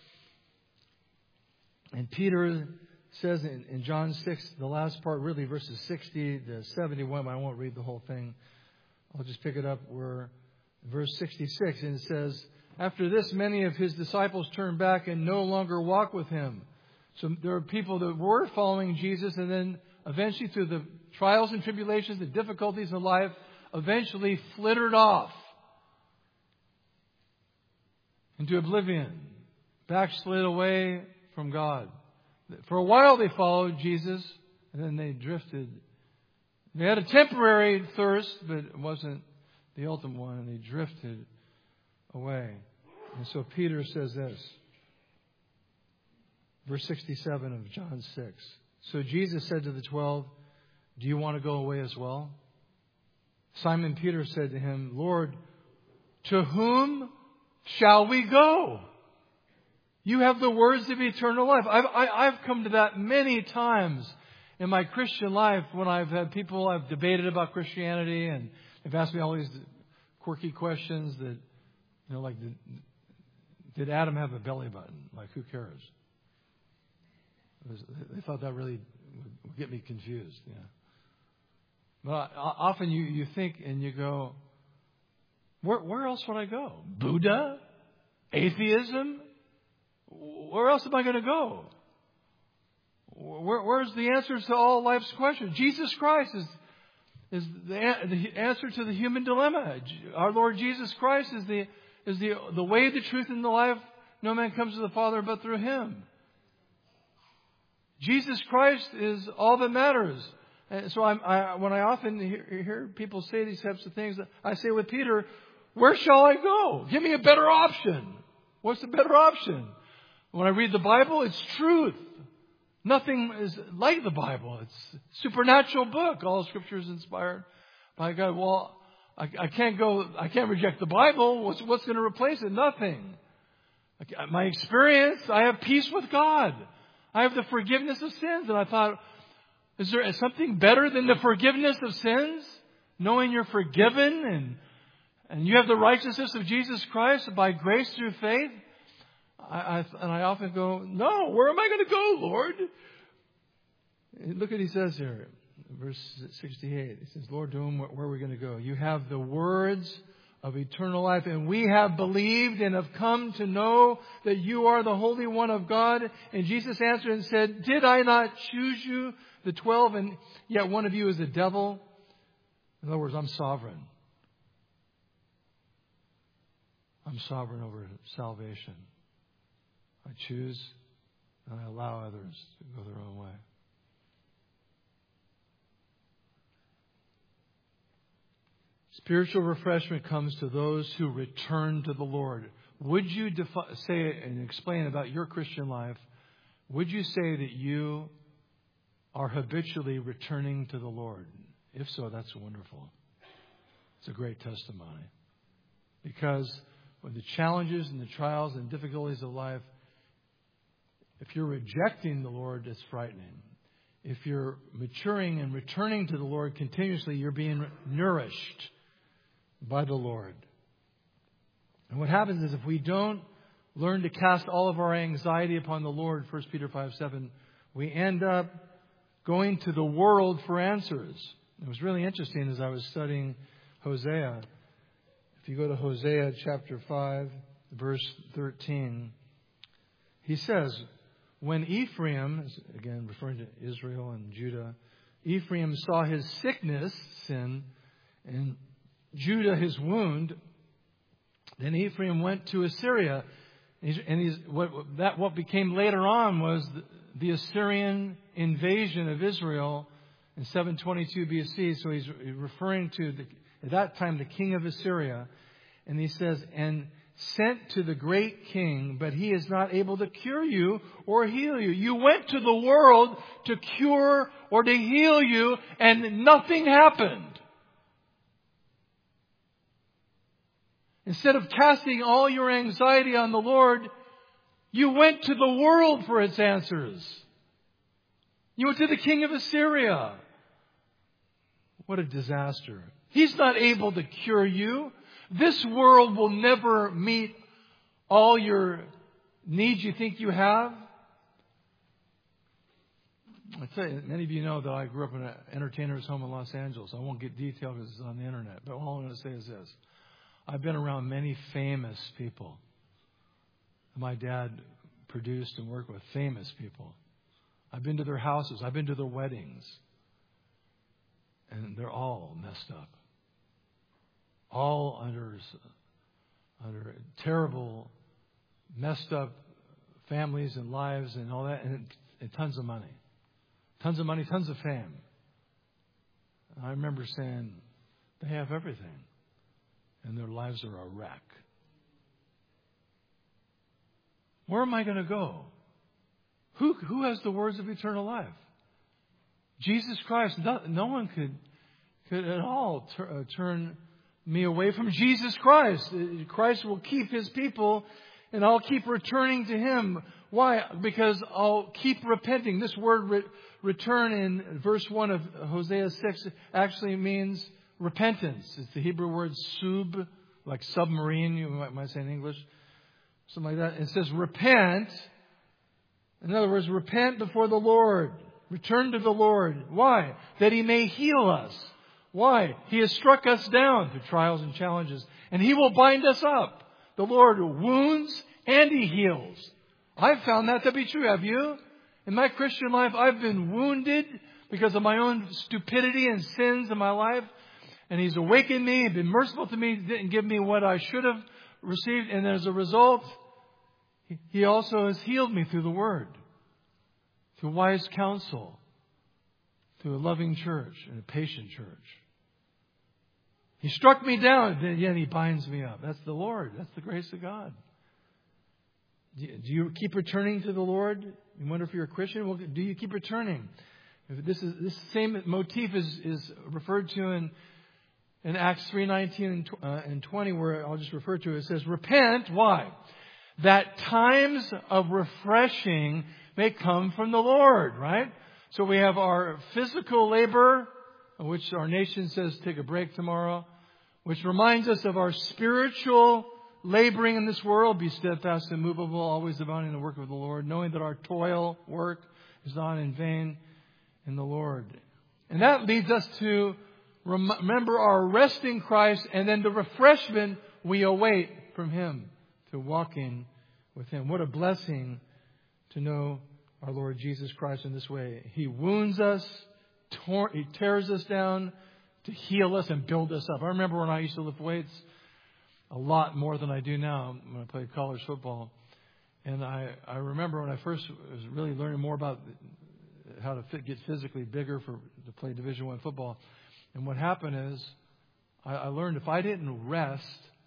And Peter says in John 6, the last part, really verses 60 to 71, I won't read the whole thing. I'll just pick it up where verse 66, and it says, "After this, many of his disciples turned back and no longer walked with him." So there are people that were following Jesus, and then eventually through the trials and tribulations, the difficulties of life, eventually flittered off into oblivion, backslid away from God. For a while they followed Jesus, and then they drifted. They had a temporary thirst, but it wasn't the ultimate one, and they drifted away. And so Peter says this, verse 67 of John 6. "So Jesus said to the 12, Do you want to go away as well? Simon Peter said to him, Lord, to whom shall we go? You have the words of eternal life. I've come to that many times in my Christian life when I've had people I've debated about Christianity and they've asked me all these quirky questions that, like, did Adam have a belly button? Like, who cares? They thought that really would get me confused. Yeah. But often you think and you go, where else would I go? Buddha? Atheism? Where else am I going to go? Where's the answers to all life's questions? Jesus Christ is the answer to the human dilemma. Our Lord Jesus Christ is the way, the truth, and the life. No man comes to the Father but through Him. Jesus Christ is all that matters. And so when I often hear people say these types of things, I say with Peter, where shall I go? Give me a better option. What's the better option? When I read the Bible, it's truth. Nothing is like the Bible. It's a supernatural book. All Scripture is inspired by God. Well, I can't reject the Bible. What's going to replace it? Nothing. My experience, I have peace with God. I have the forgiveness of sins. And I thought, is there something better than the forgiveness of sins? Knowing you're forgiven and you have the righteousness of Jesus Christ by grace through faith. I often go, no, where am I going to go, Lord? Look what He says here, verse 68. He says, Lord, to whom, where are we going to go? You have the words of eternal life, and we have believed and have come to know that you are the Holy One of God. And Jesus answered and said, did I not choose you, the 12, and yet one of you is a devil? In other words, I'm sovereign. I'm sovereign over salvation. I choose and I allow others to go their own way. Spiritual refreshment comes to those who return to the Lord. Would you say and explain about your Christian life? Would you say that you are habitually returning to the Lord? If so, that's wonderful. It's a great testimony. Because when the challenges and the trials and difficulties of life, if you're rejecting the Lord, it's frightening. If you're maturing and returning to the Lord continuously, you're being nourished by the Lord. And what happens is if we don't learn to cast all of our anxiety upon the Lord, 1 Peter 5:7, we end up going to the world for answers. It was really interesting as I was studying Hosea. If you go to Hosea chapter 5, verse 13, he says, when Ephraim, again referring to Israel and Judah, Ephraim saw his sickness, sin, and Judah his wound, then Ephraim went to Assyria. What became later on was the Assyrian invasion of Israel in 722 BC. So he's referring to, at that time, the king of Assyria. And he says, and sent to the great king, but he is not able to cure you or heal you. You went to the world to cure or to heal you, and nothing happened. Instead of casting all your anxiety on the Lord, you went to the world for its answers. You went to the king of Assyria. What a disaster. He's not able to cure you. This world will never meet all your needs you think you have. I tell you, many of you know that I grew up in an entertainer's home in Los Angeles. I won't get detailed because it's on the internet. But all I'm going to say is this. I've been around many famous people. My dad produced and worked with famous people. I've been to their houses. I've been to their weddings. And they're all messed up. All under terrible, messed up families and lives and all that. And tons of money. Tons of money, tons of fame. And I remember saying, they have everything. And their lives are a wreck. Where am I going to go? Who has the words of eternal life? Jesus Christ, no one could at all turn me away from Jesus Christ. Christ will keep His people, and I'll keep returning to Him. Why? Because I'll keep repenting. This word return in verse 1 of Hosea 6 actually means repentance. It's the Hebrew word sub, like submarine, you might say in English. Something like that. It says repent. In other words, repent before the Lord. Return to the Lord. Why? That He may heal us. Why? He has struck us down through trials and challenges. And He will bind us up. The Lord wounds and He heals. I've found that to be true. Have you? In my Christian life, I've been wounded because of my own stupidity and sins in my life. And He's awakened me, been merciful to me, didn't give me what I should have received. And as a result, He also has healed me through the Word, through wise counsel, through a loving church and a patient church. He struck me down, and yet He binds me up. That's the Lord. That's the grace of God. Do you keep returning to the Lord? You wonder if you're a Christian? Well, do you keep returning? This same motif is referred to in Acts 3:19 and 20, where I'll just refer to it. It says, repent. Why? That times of refreshing may come from the Lord, right? So we have our physical labor, which our nation says take a break tomorrow, which reminds us of our spiritual laboring in this world. Be steadfast and immovable, always abounding in the work of the Lord, knowing that our toil work is not in vain in the Lord. And that leads us to remember our rest in Christ and then the refreshment we await from Him, to walking with Him. What a blessing to know our Lord Jesus Christ in this way. He wounds us, He tears us down to heal us and build us up. I remember when I used to lift weights a lot more than I do now when I played college football. And I remember when I first was really learning more about how to get physically bigger to play Division I football. And what happened is I learned if I didn't rest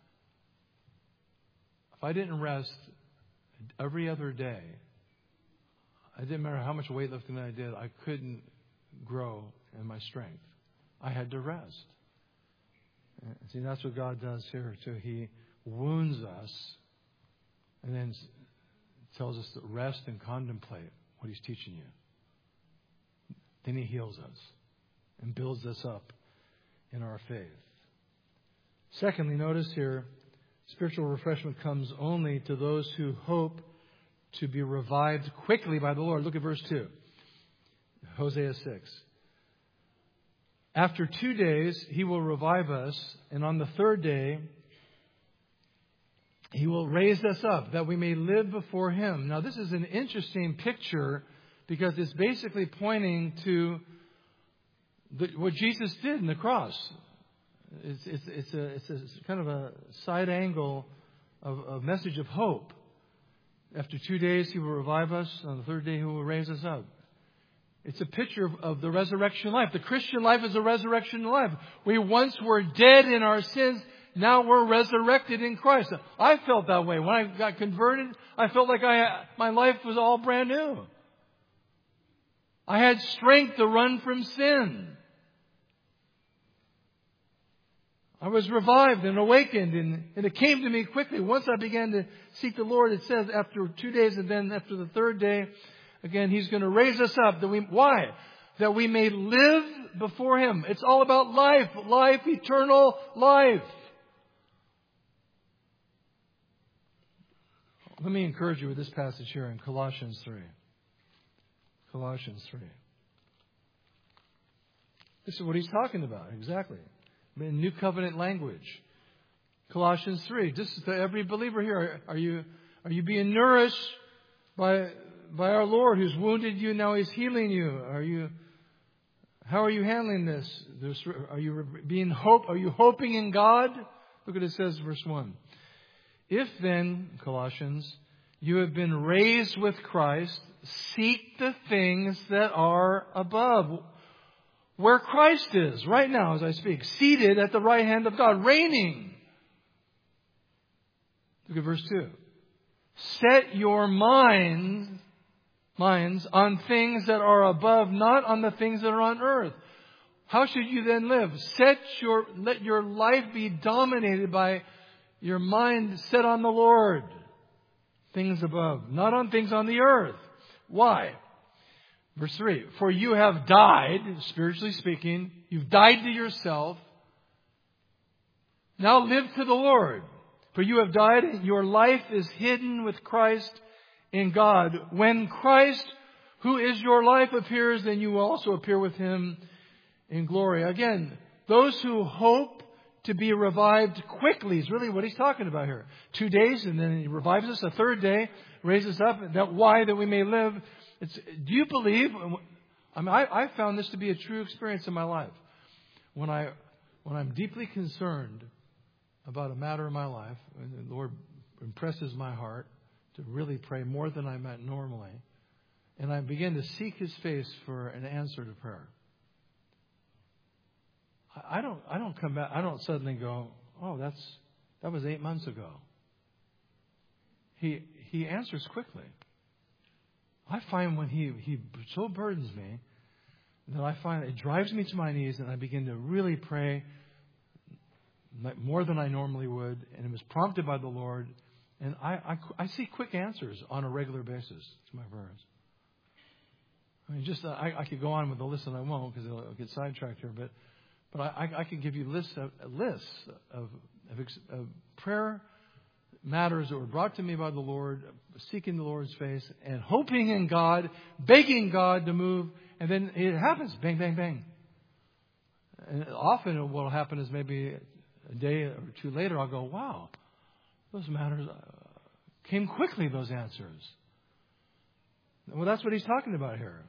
every other day, it didn't matter how much weightlifting I did, I couldn't grow in my strength. I had to rest. See, that's what God does here too. He wounds us and then tells us to rest and contemplate what He's teaching you. Then He heals us and builds us up in our faith. Secondly, notice here, spiritual refreshment comes only to those who hope to be revived quickly by the Lord. Look at verse 2. Hosea 6. After 2 days, He will revive us, and on the third day, He will raise us up, that we may live before Him. Now, this is an interesting picture because it's basically pointing to what Jesus did in the cross. It's a kind of a side angle of a message of hope. After 2 days, He will revive us. On the third day, He will raise us up. It's a picture of the resurrection life. The Christian life is a resurrection life. We once were dead in our sins. Now we're resurrected in Christ. I felt that way. When I got converted, I felt like my life was all brand new. I had strength to run from sin. I was revived and awakened, and it came to me quickly. Once I began to seek the Lord, it says after 2 days, and then after the third day, again, He's going to raise us up. Why? That we may live before Him. It's all about life, eternal life. Let me encourage you with this passage here in Colossians 3. Colossians 3. This is what he's talking about, exactly. In New Covenant language. Colossians 3. This is to every believer here. Are you being nourished by our Lord who's wounded you, now He's healing you? How are you handling this? Are you hoping in God? Look what it says, verse 1. If then, Colossians, you have been raised with Christ, seek the things that are above, where Christ is, right now as I speak, seated at the right hand of God, reigning. Look at verse 2. Set your mind minds on things that are above, not on the things that are on earth. How should you then live? Let your life be dominated by your mind set on the Lord. Things above, not on things on the earth. Why? Verse 3, for you have died, spiritually speaking. You've died to yourself. Now live to the Lord. For you have died, and your life is hidden with Christ in God. When Christ, who is your life, appears, then you will also appear with Him in glory. Again, those who hope to be revived quickly is really what he's talking about here. 2 days, and then He revives us. A third day, raises us up. That we may live. Do you believe? I found this to be a true experience in my life. When I'm deeply concerned about a matter in my life, and the Lord impresses my heart to really pray more than I might normally, and I begin to seek His face for an answer to prayer. I don't come back. I don't suddenly go, oh, that was 8 months ago. He answers quickly. I find when He so burdens me that I find it drives me to my knees, and I begin to really pray more than I normally would, and it was prompted by the Lord, and I see quick answers on a regular basis to my prayers. I mean, I could go on with the list, and I won't because I'll get sidetracked here, but I can give you lists of prayer matters that were brought to me by the Lord, seeking the Lord's face, and hoping in God, begging God to move, and then it happens. Bang, bang, bang. And often what will happen is maybe a day or two later, I'll go, wow, those matters came quickly, those answers. Well, that's what he's talking about here.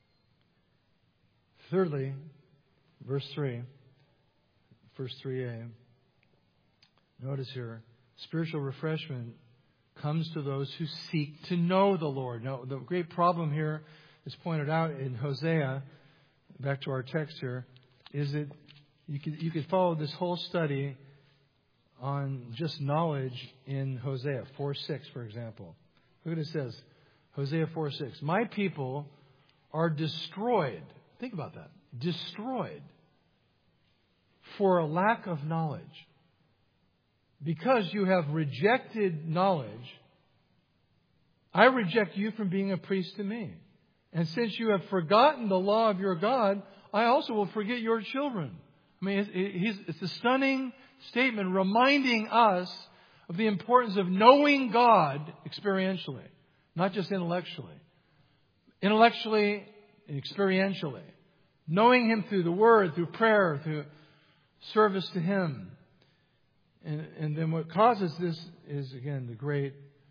Thirdly, verse 3, verse 3a. Notice here, spiritual refreshment comes to those who seek to know the Lord. Now, the great problem here is pointed out in Hosea, back to our text here, is that you could follow this whole study on just knowledge in Hosea 4:6, for example. Look what it says. Hosea 4:6. My people are destroyed. Think about that. Destroyed for a lack of knowledge. Because you have rejected knowledge, I reject you from being a priest to me. And since you have forgotten the law of your God, I also will forget your children. I mean, it's a stunning statement reminding us of the importance of knowing God experientially, not just intellectually. Intellectually and experientially. Knowing Him through the Word, through prayer, through service to Him. And then what causes this is, again, the great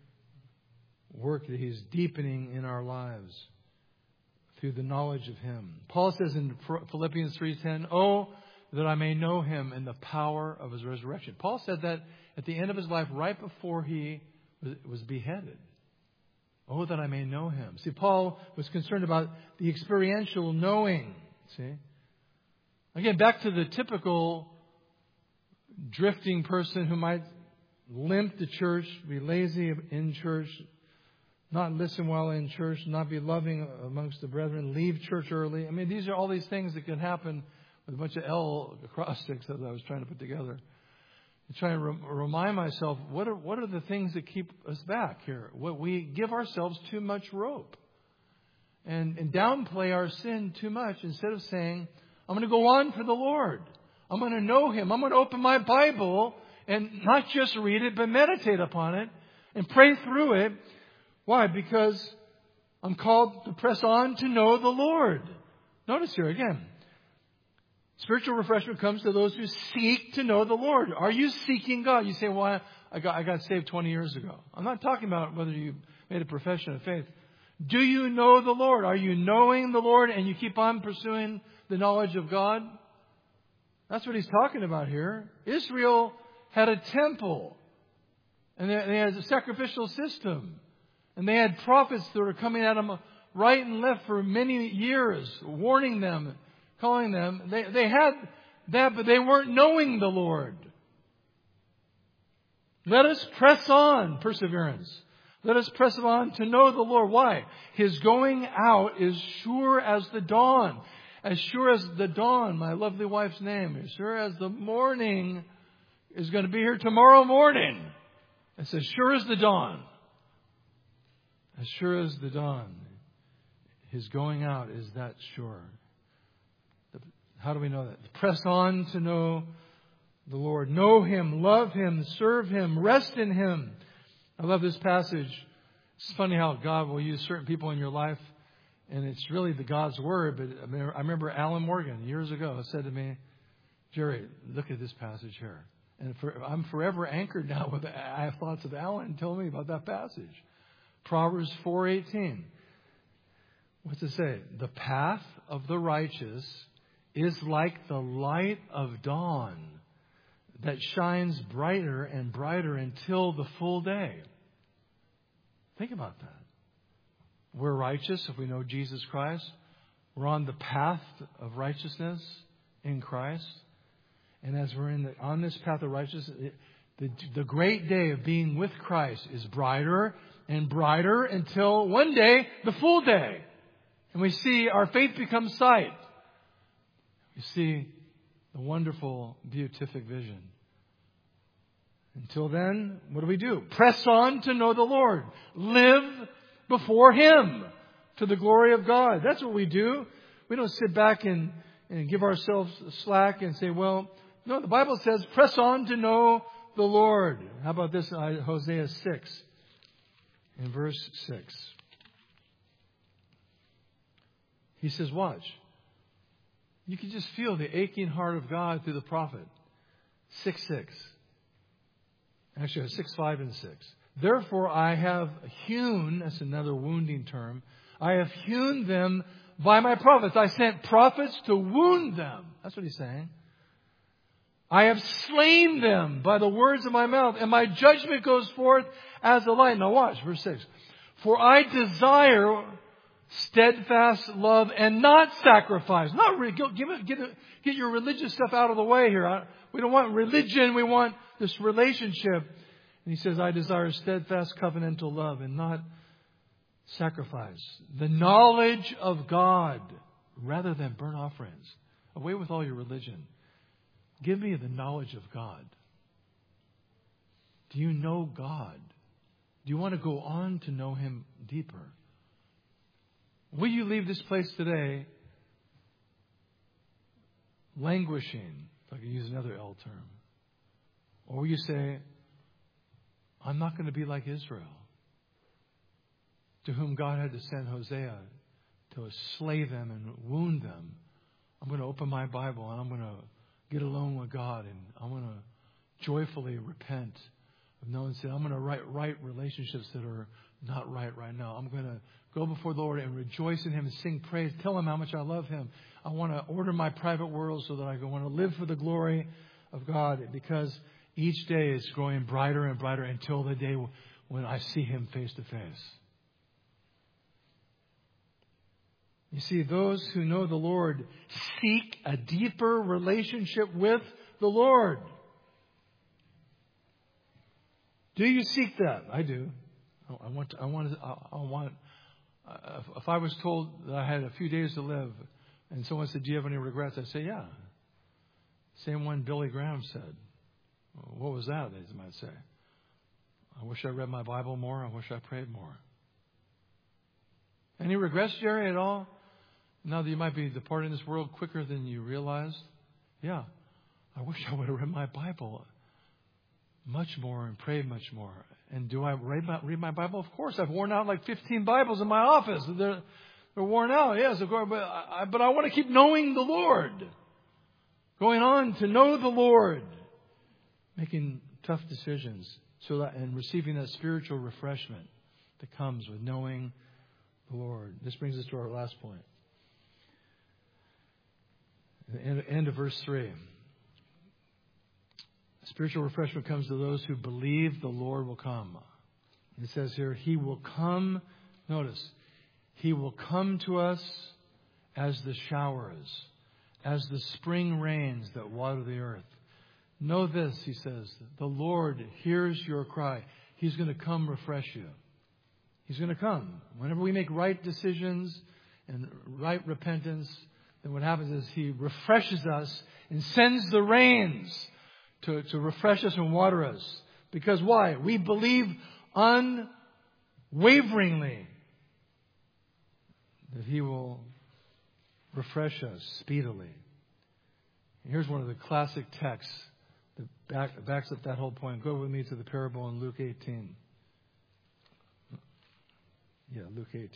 work that He's deepening in our lives through the knowledge of Him. Paul says in Philippians 3:10, oh, that I may know Him in the power of His resurrection. Paul said that at the end of his life, right before he was beheaded. Oh, that I may know Him. See, Paul was concerned about the experiential knowing. See? Again, back to the typical drifting person who might limp to church, be lazy in church, not listen well in church, not be loving amongst the brethren, leave church early. I mean, these are all these things that can happen with a bunch of L acrostics that I was trying to put together. I'm trying to remind myself, what are the things that keep us back here? What we give ourselves too much rope and downplay our sin too much instead of saying, I'm going to go on for the Lord. I'm going to know Him. I'm going to open my Bible and not just read it, but meditate upon it and pray through it. Why? Because I'm called to press on to know the Lord. Notice here again. Spiritual refreshment comes to those who seek to know the Lord. Are you seeking God? You say, well, I got saved 20 years ago. I'm not talking about whether you made a profession of faith. Do you know the Lord? Are you knowing the Lord and you keep on pursuing the knowledge of God? That's what he's talking about here. Israel had a temple. And they had a sacrificial system. And they had prophets that were coming at them right and left for many years, warning them, calling them. They had that, but they weren't knowing the Lord. Let us press on, perseverance. Let us press on to know the Lord. Why? His going out is sure as the dawn. As sure as the dawn, my lovely wife's name. As sure as the morning is going to be here tomorrow morning. It's as sure as the dawn. As sure as the dawn. His going out is that sure. How do we know that? Press on to know the Lord. Know Him, love Him, serve Him, rest in Him. I love this passage. It's funny how God will use certain people in your life, and it's really the God's Word. But I remember Alan Morgan years ago said to me, Jerry, look at this passage here. And I'm forever anchored now with I have thoughts of Alan telling me about that passage. Proverbs 4:18. What's it say? The path of the righteous is like the light of dawn that shines brighter and brighter until the full day. Think about that. We're righteous if we know Jesus Christ. We're on the path of righteousness in Christ. And as we're on this path of righteousness, the great day of being with Christ is brighter and brighter until one day, the full day. And we see our faith become sight. We see the wonderful, beatific vision. Until then, what do? Press on to know the Lord. Live before Him to the glory of God. That's what we do. We don't sit back and give ourselves slack and say, well, no, the Bible says, press on to know the Lord. How about this? Hosea 6 in verse 6. He says, watch. You can just feel the aching heart of God through the prophet. 6:6. Actually, 6:5 and 6. Therefore I have hewn, that's another wounding term, I have hewn them by my prophets. I sent prophets to wound them. That's what he's saying. I have slain them by the words of my mouth, and my judgment goes forth as a light. Now watch, verse 6. For I desire steadfast love and not sacrifice. Get your religious stuff out of the way here. We don't want religion. We want this relationship. And he says, I desire steadfast covenantal love and not sacrifice. The knowledge of God rather than burnt offerings. Away with all your religion. Give me the knowledge of God. Do you know God? Do you want to go on to know Him deeper? Will you leave this place today languishing, if I can use another L term? Or will you say, I'm not going to be like Israel, to whom God had to send Hosea to slay them and wound them. I'm going to open my Bible and I'm going to get alone with God, and I'm going to joyfully repent of knowing sin. I'm going to right relationships that are not right now. I'm going to go before the Lord and rejoice in Him and sing praise. Tell Him how much I love Him. I want to order my private world so that I want to live for the glory of God, because each day is growing brighter and brighter until the day when I see Him face to face. You see, those who know the Lord seek a deeper relationship with the Lord. Do you seek that? I do. If I was told that I had a few days to live and someone said, do you have any regrets? I'd say, yeah. Same one Billy Graham said. What was that? They might say. I wish I read my Bible more. I wish I prayed more. Any regrets, Jerry, at all? Now that you might be departing this world quicker than you realized? Yeah. I wish I would have read my Bible much more and prayed much more. And do I read my Bible? Of course. I've worn out like 15 Bibles in my office. They're worn out, yes, of course. But I want to keep knowing the Lord. Going on to know the Lord. Making tough decisions and receiving that spiritual refreshment that comes with knowing the Lord. This brings us to our last point. The end of verse 3. Spiritual refreshment comes to those who believe the Lord will come. It says here, He will come. Notice, He will come to us as the showers, as the spring rains that water the earth. Know this, He says, the Lord hears your cry. He's going to come refresh you. He's going to come. Whenever we make right decisions and right repentance, then what happens is He refreshes us and sends the rains to refresh us and water us. Because why? We believe unwaveringly that He will refresh us speedily. Here's one of the classic texts that backs up that whole point. Go with me to the parable in Luke 18. Yeah, Luke 18.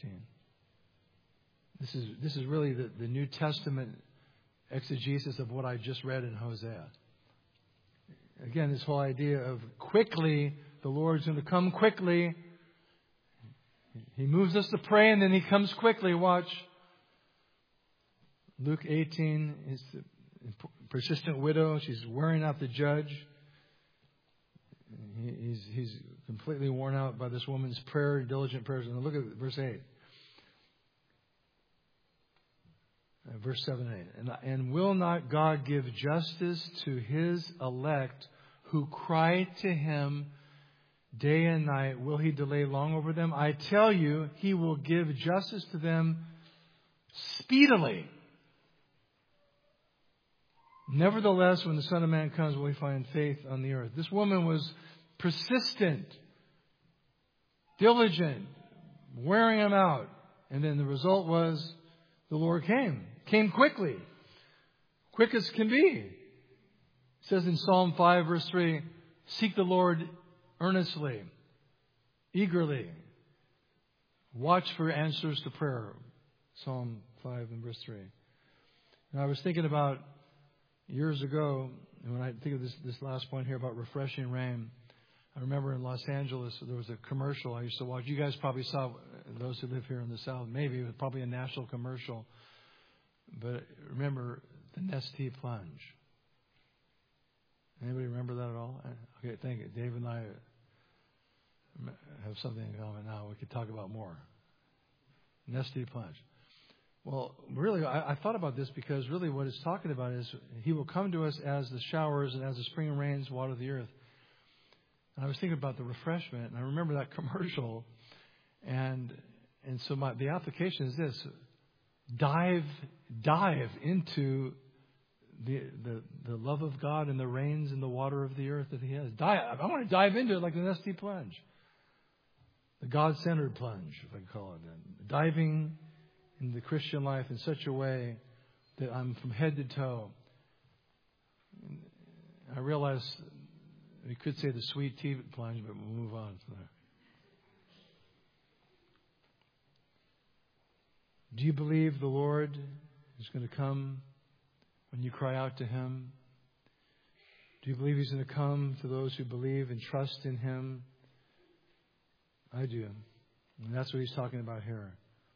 This is really the New Testament exegesis of what I just read in Hosea. Again, this whole idea of quickly, the Lord's going to come quickly. He moves us to pray and then He comes quickly. Watch. Luke 18 is the persistent widow. She's wearing out the judge. He's completely worn out by this woman's prayer, diligent prayers. And look at verse 8. Verse 7 and 8. And will not God give justice to His elect who cry to Him day and night? Will He delay long over them? I tell you, He will give justice to them speedily. Nevertheless, when the Son of Man comes, will He find faith on the earth? This woman was persistent, diligent, wearing Him out. And then the result was the Lord came quickly, quick as can be. It says in Psalm 5, verse 3, seek the Lord earnestly, eagerly. Watch for answers to prayer. Psalm 5 and verse 3. And I was thinking about years ago, and when I think of this last point here about refreshing rain, I remember in Los Angeles there was a commercial I used to watch. You guys probably saw, those who live here in the South, maybe it was probably a national commercial. But remember the Nestea plunge. Anybody remember that at all? Okay, thank you. Dave and I have something in common now. We could talk about more. Nestea plunge. Well, really, I thought about this because really what it's talking about is He will come to us as the showers and as the spring rains water the earth. And I was thinking about the refreshment, and I remember that commercial. And so the application is this. Dive into the love of God and the rains and the water of the earth that He has. I want to dive into it like the Nestea plunge. The God-centered plunge, if I can call it that. Diving in the Christian life in such a way that I'm from head to toe. I realize we could say the sweet tea plunge, but we'll move on from there. Do you believe the Lord is going to come when you cry out to Him? Do you believe He's going to come to those who believe and trust in Him? I do. And that's what He's talking about here.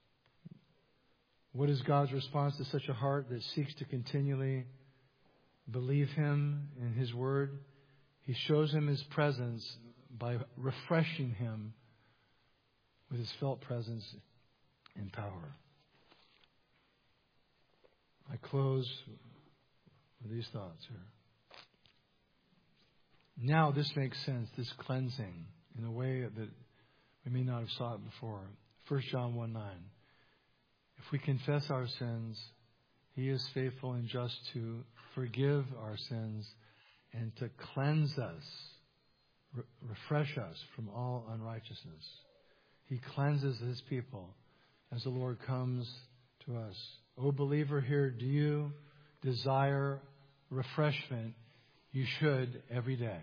What is God's response to such a heart that seeks to continually believe Him in His Word? He shows Him His presence by refreshing him with His felt presence and power. I close with these thoughts here. Now this makes sense, this cleansing, in a way that we may not have saw it before. 1 John 1:9. If we confess our sins, He is faithful and just to forgive our sins and to cleanse us, refresh us from all unrighteousness. He cleanses His people as the Lord comes to us. O believer here, do you desire refreshment? You should every day.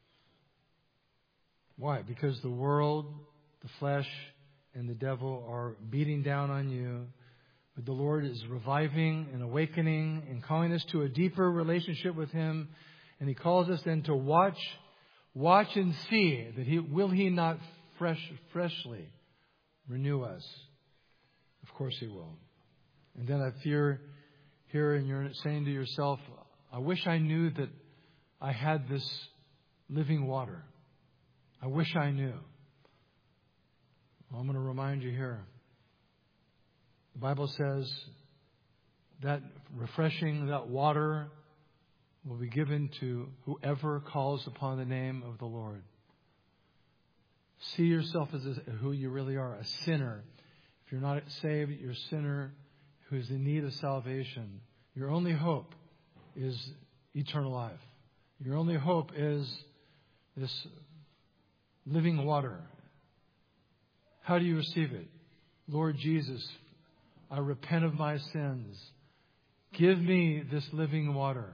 Why? Because the world, the flesh, and the devil are beating down on you. But the Lord is reviving and awakening and calling us to a deeper relationship with Him. And He calls us then to watch and see that He not freshly renew us. Of course He will. And then if you're here and you're saying to yourself, I wish I knew that I had this living water. I wish I knew. Well, I'm going to remind you here. The Bible says that refreshing, that water will be given to whoever calls upon the name of the Lord. See yourself as who you really are, a sinner. If you're not saved, you're a sinner who is in need of salvation. Your only hope is eternal life. Your only hope is this living water. How do you receive it? Lord Jesus, I repent of my sins. Give me this living water.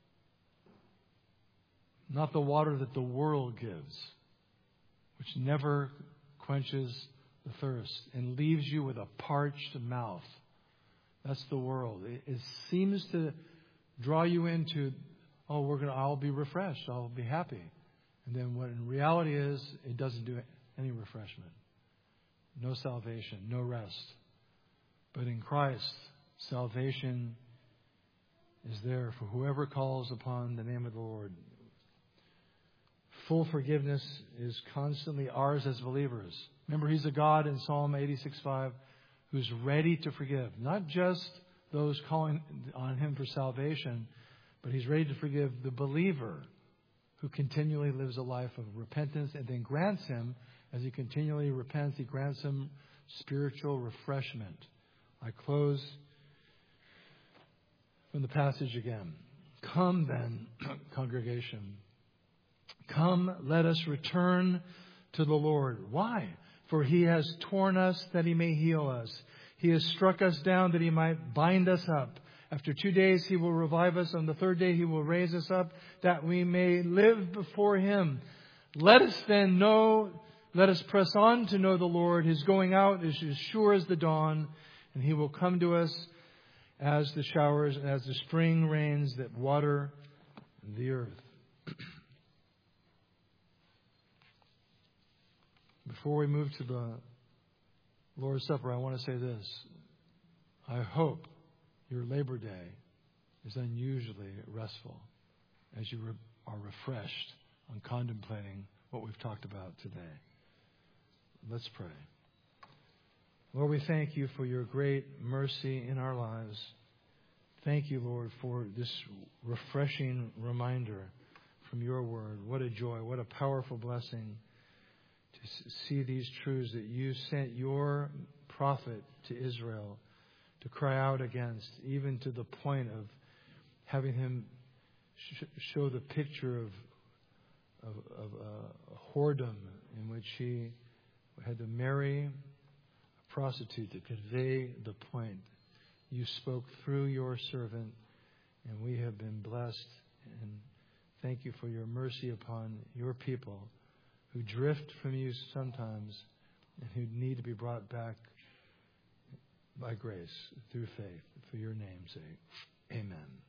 Not the water that the world gives, which never quenches the thirst and leaves you with a parched mouth. That's the world. It seems to draw you into, I'll be refreshed, I'll be happy. And then what in reality is, it doesn't do any refreshment. No salvation, no rest. But in Christ, salvation is there for whoever calls upon the name of the Lord. Full forgiveness is constantly ours as believers. Remember, He's a God in Psalm 86:5 who's ready to forgive. Not just those calling on Him for salvation, but He's ready to forgive the believer who continually lives a life of repentance and then grants him, as he continually repents, He grants him spiritual refreshment. I close from the passage again. Come then, congregation. Come, let us return to the Lord. Why? For He has torn us that He may heal us. He has struck us down that He might bind us up. After 2 days He will revive us. On the third day He will raise us up that we may live before Him. Let us press on to know the Lord. His going out is as sure as the dawn, and He will come to us as the showers, as the spring rains that water the earth. Before we move to the Lord's Supper, I want to say this. I hope your Labor Day is unusually restful as you are refreshed on contemplating what we've talked about today. Let's pray. Lord, we thank You for Your great mercy in our lives. Thank You, Lord, for this refreshing reminder from Your word. What a joy, what a powerful blessing to see these truths that You sent Your prophet to Israel to cry out against, even to the point of having him show the picture of a whoredom in which he had to marry a prostitute to convey the point. You spoke through Your servant, and we have been blessed. And thank You for Your mercy upon Your people who drift from You sometimes and who need to be brought back by grace through faith. For Your name's sake. Amen.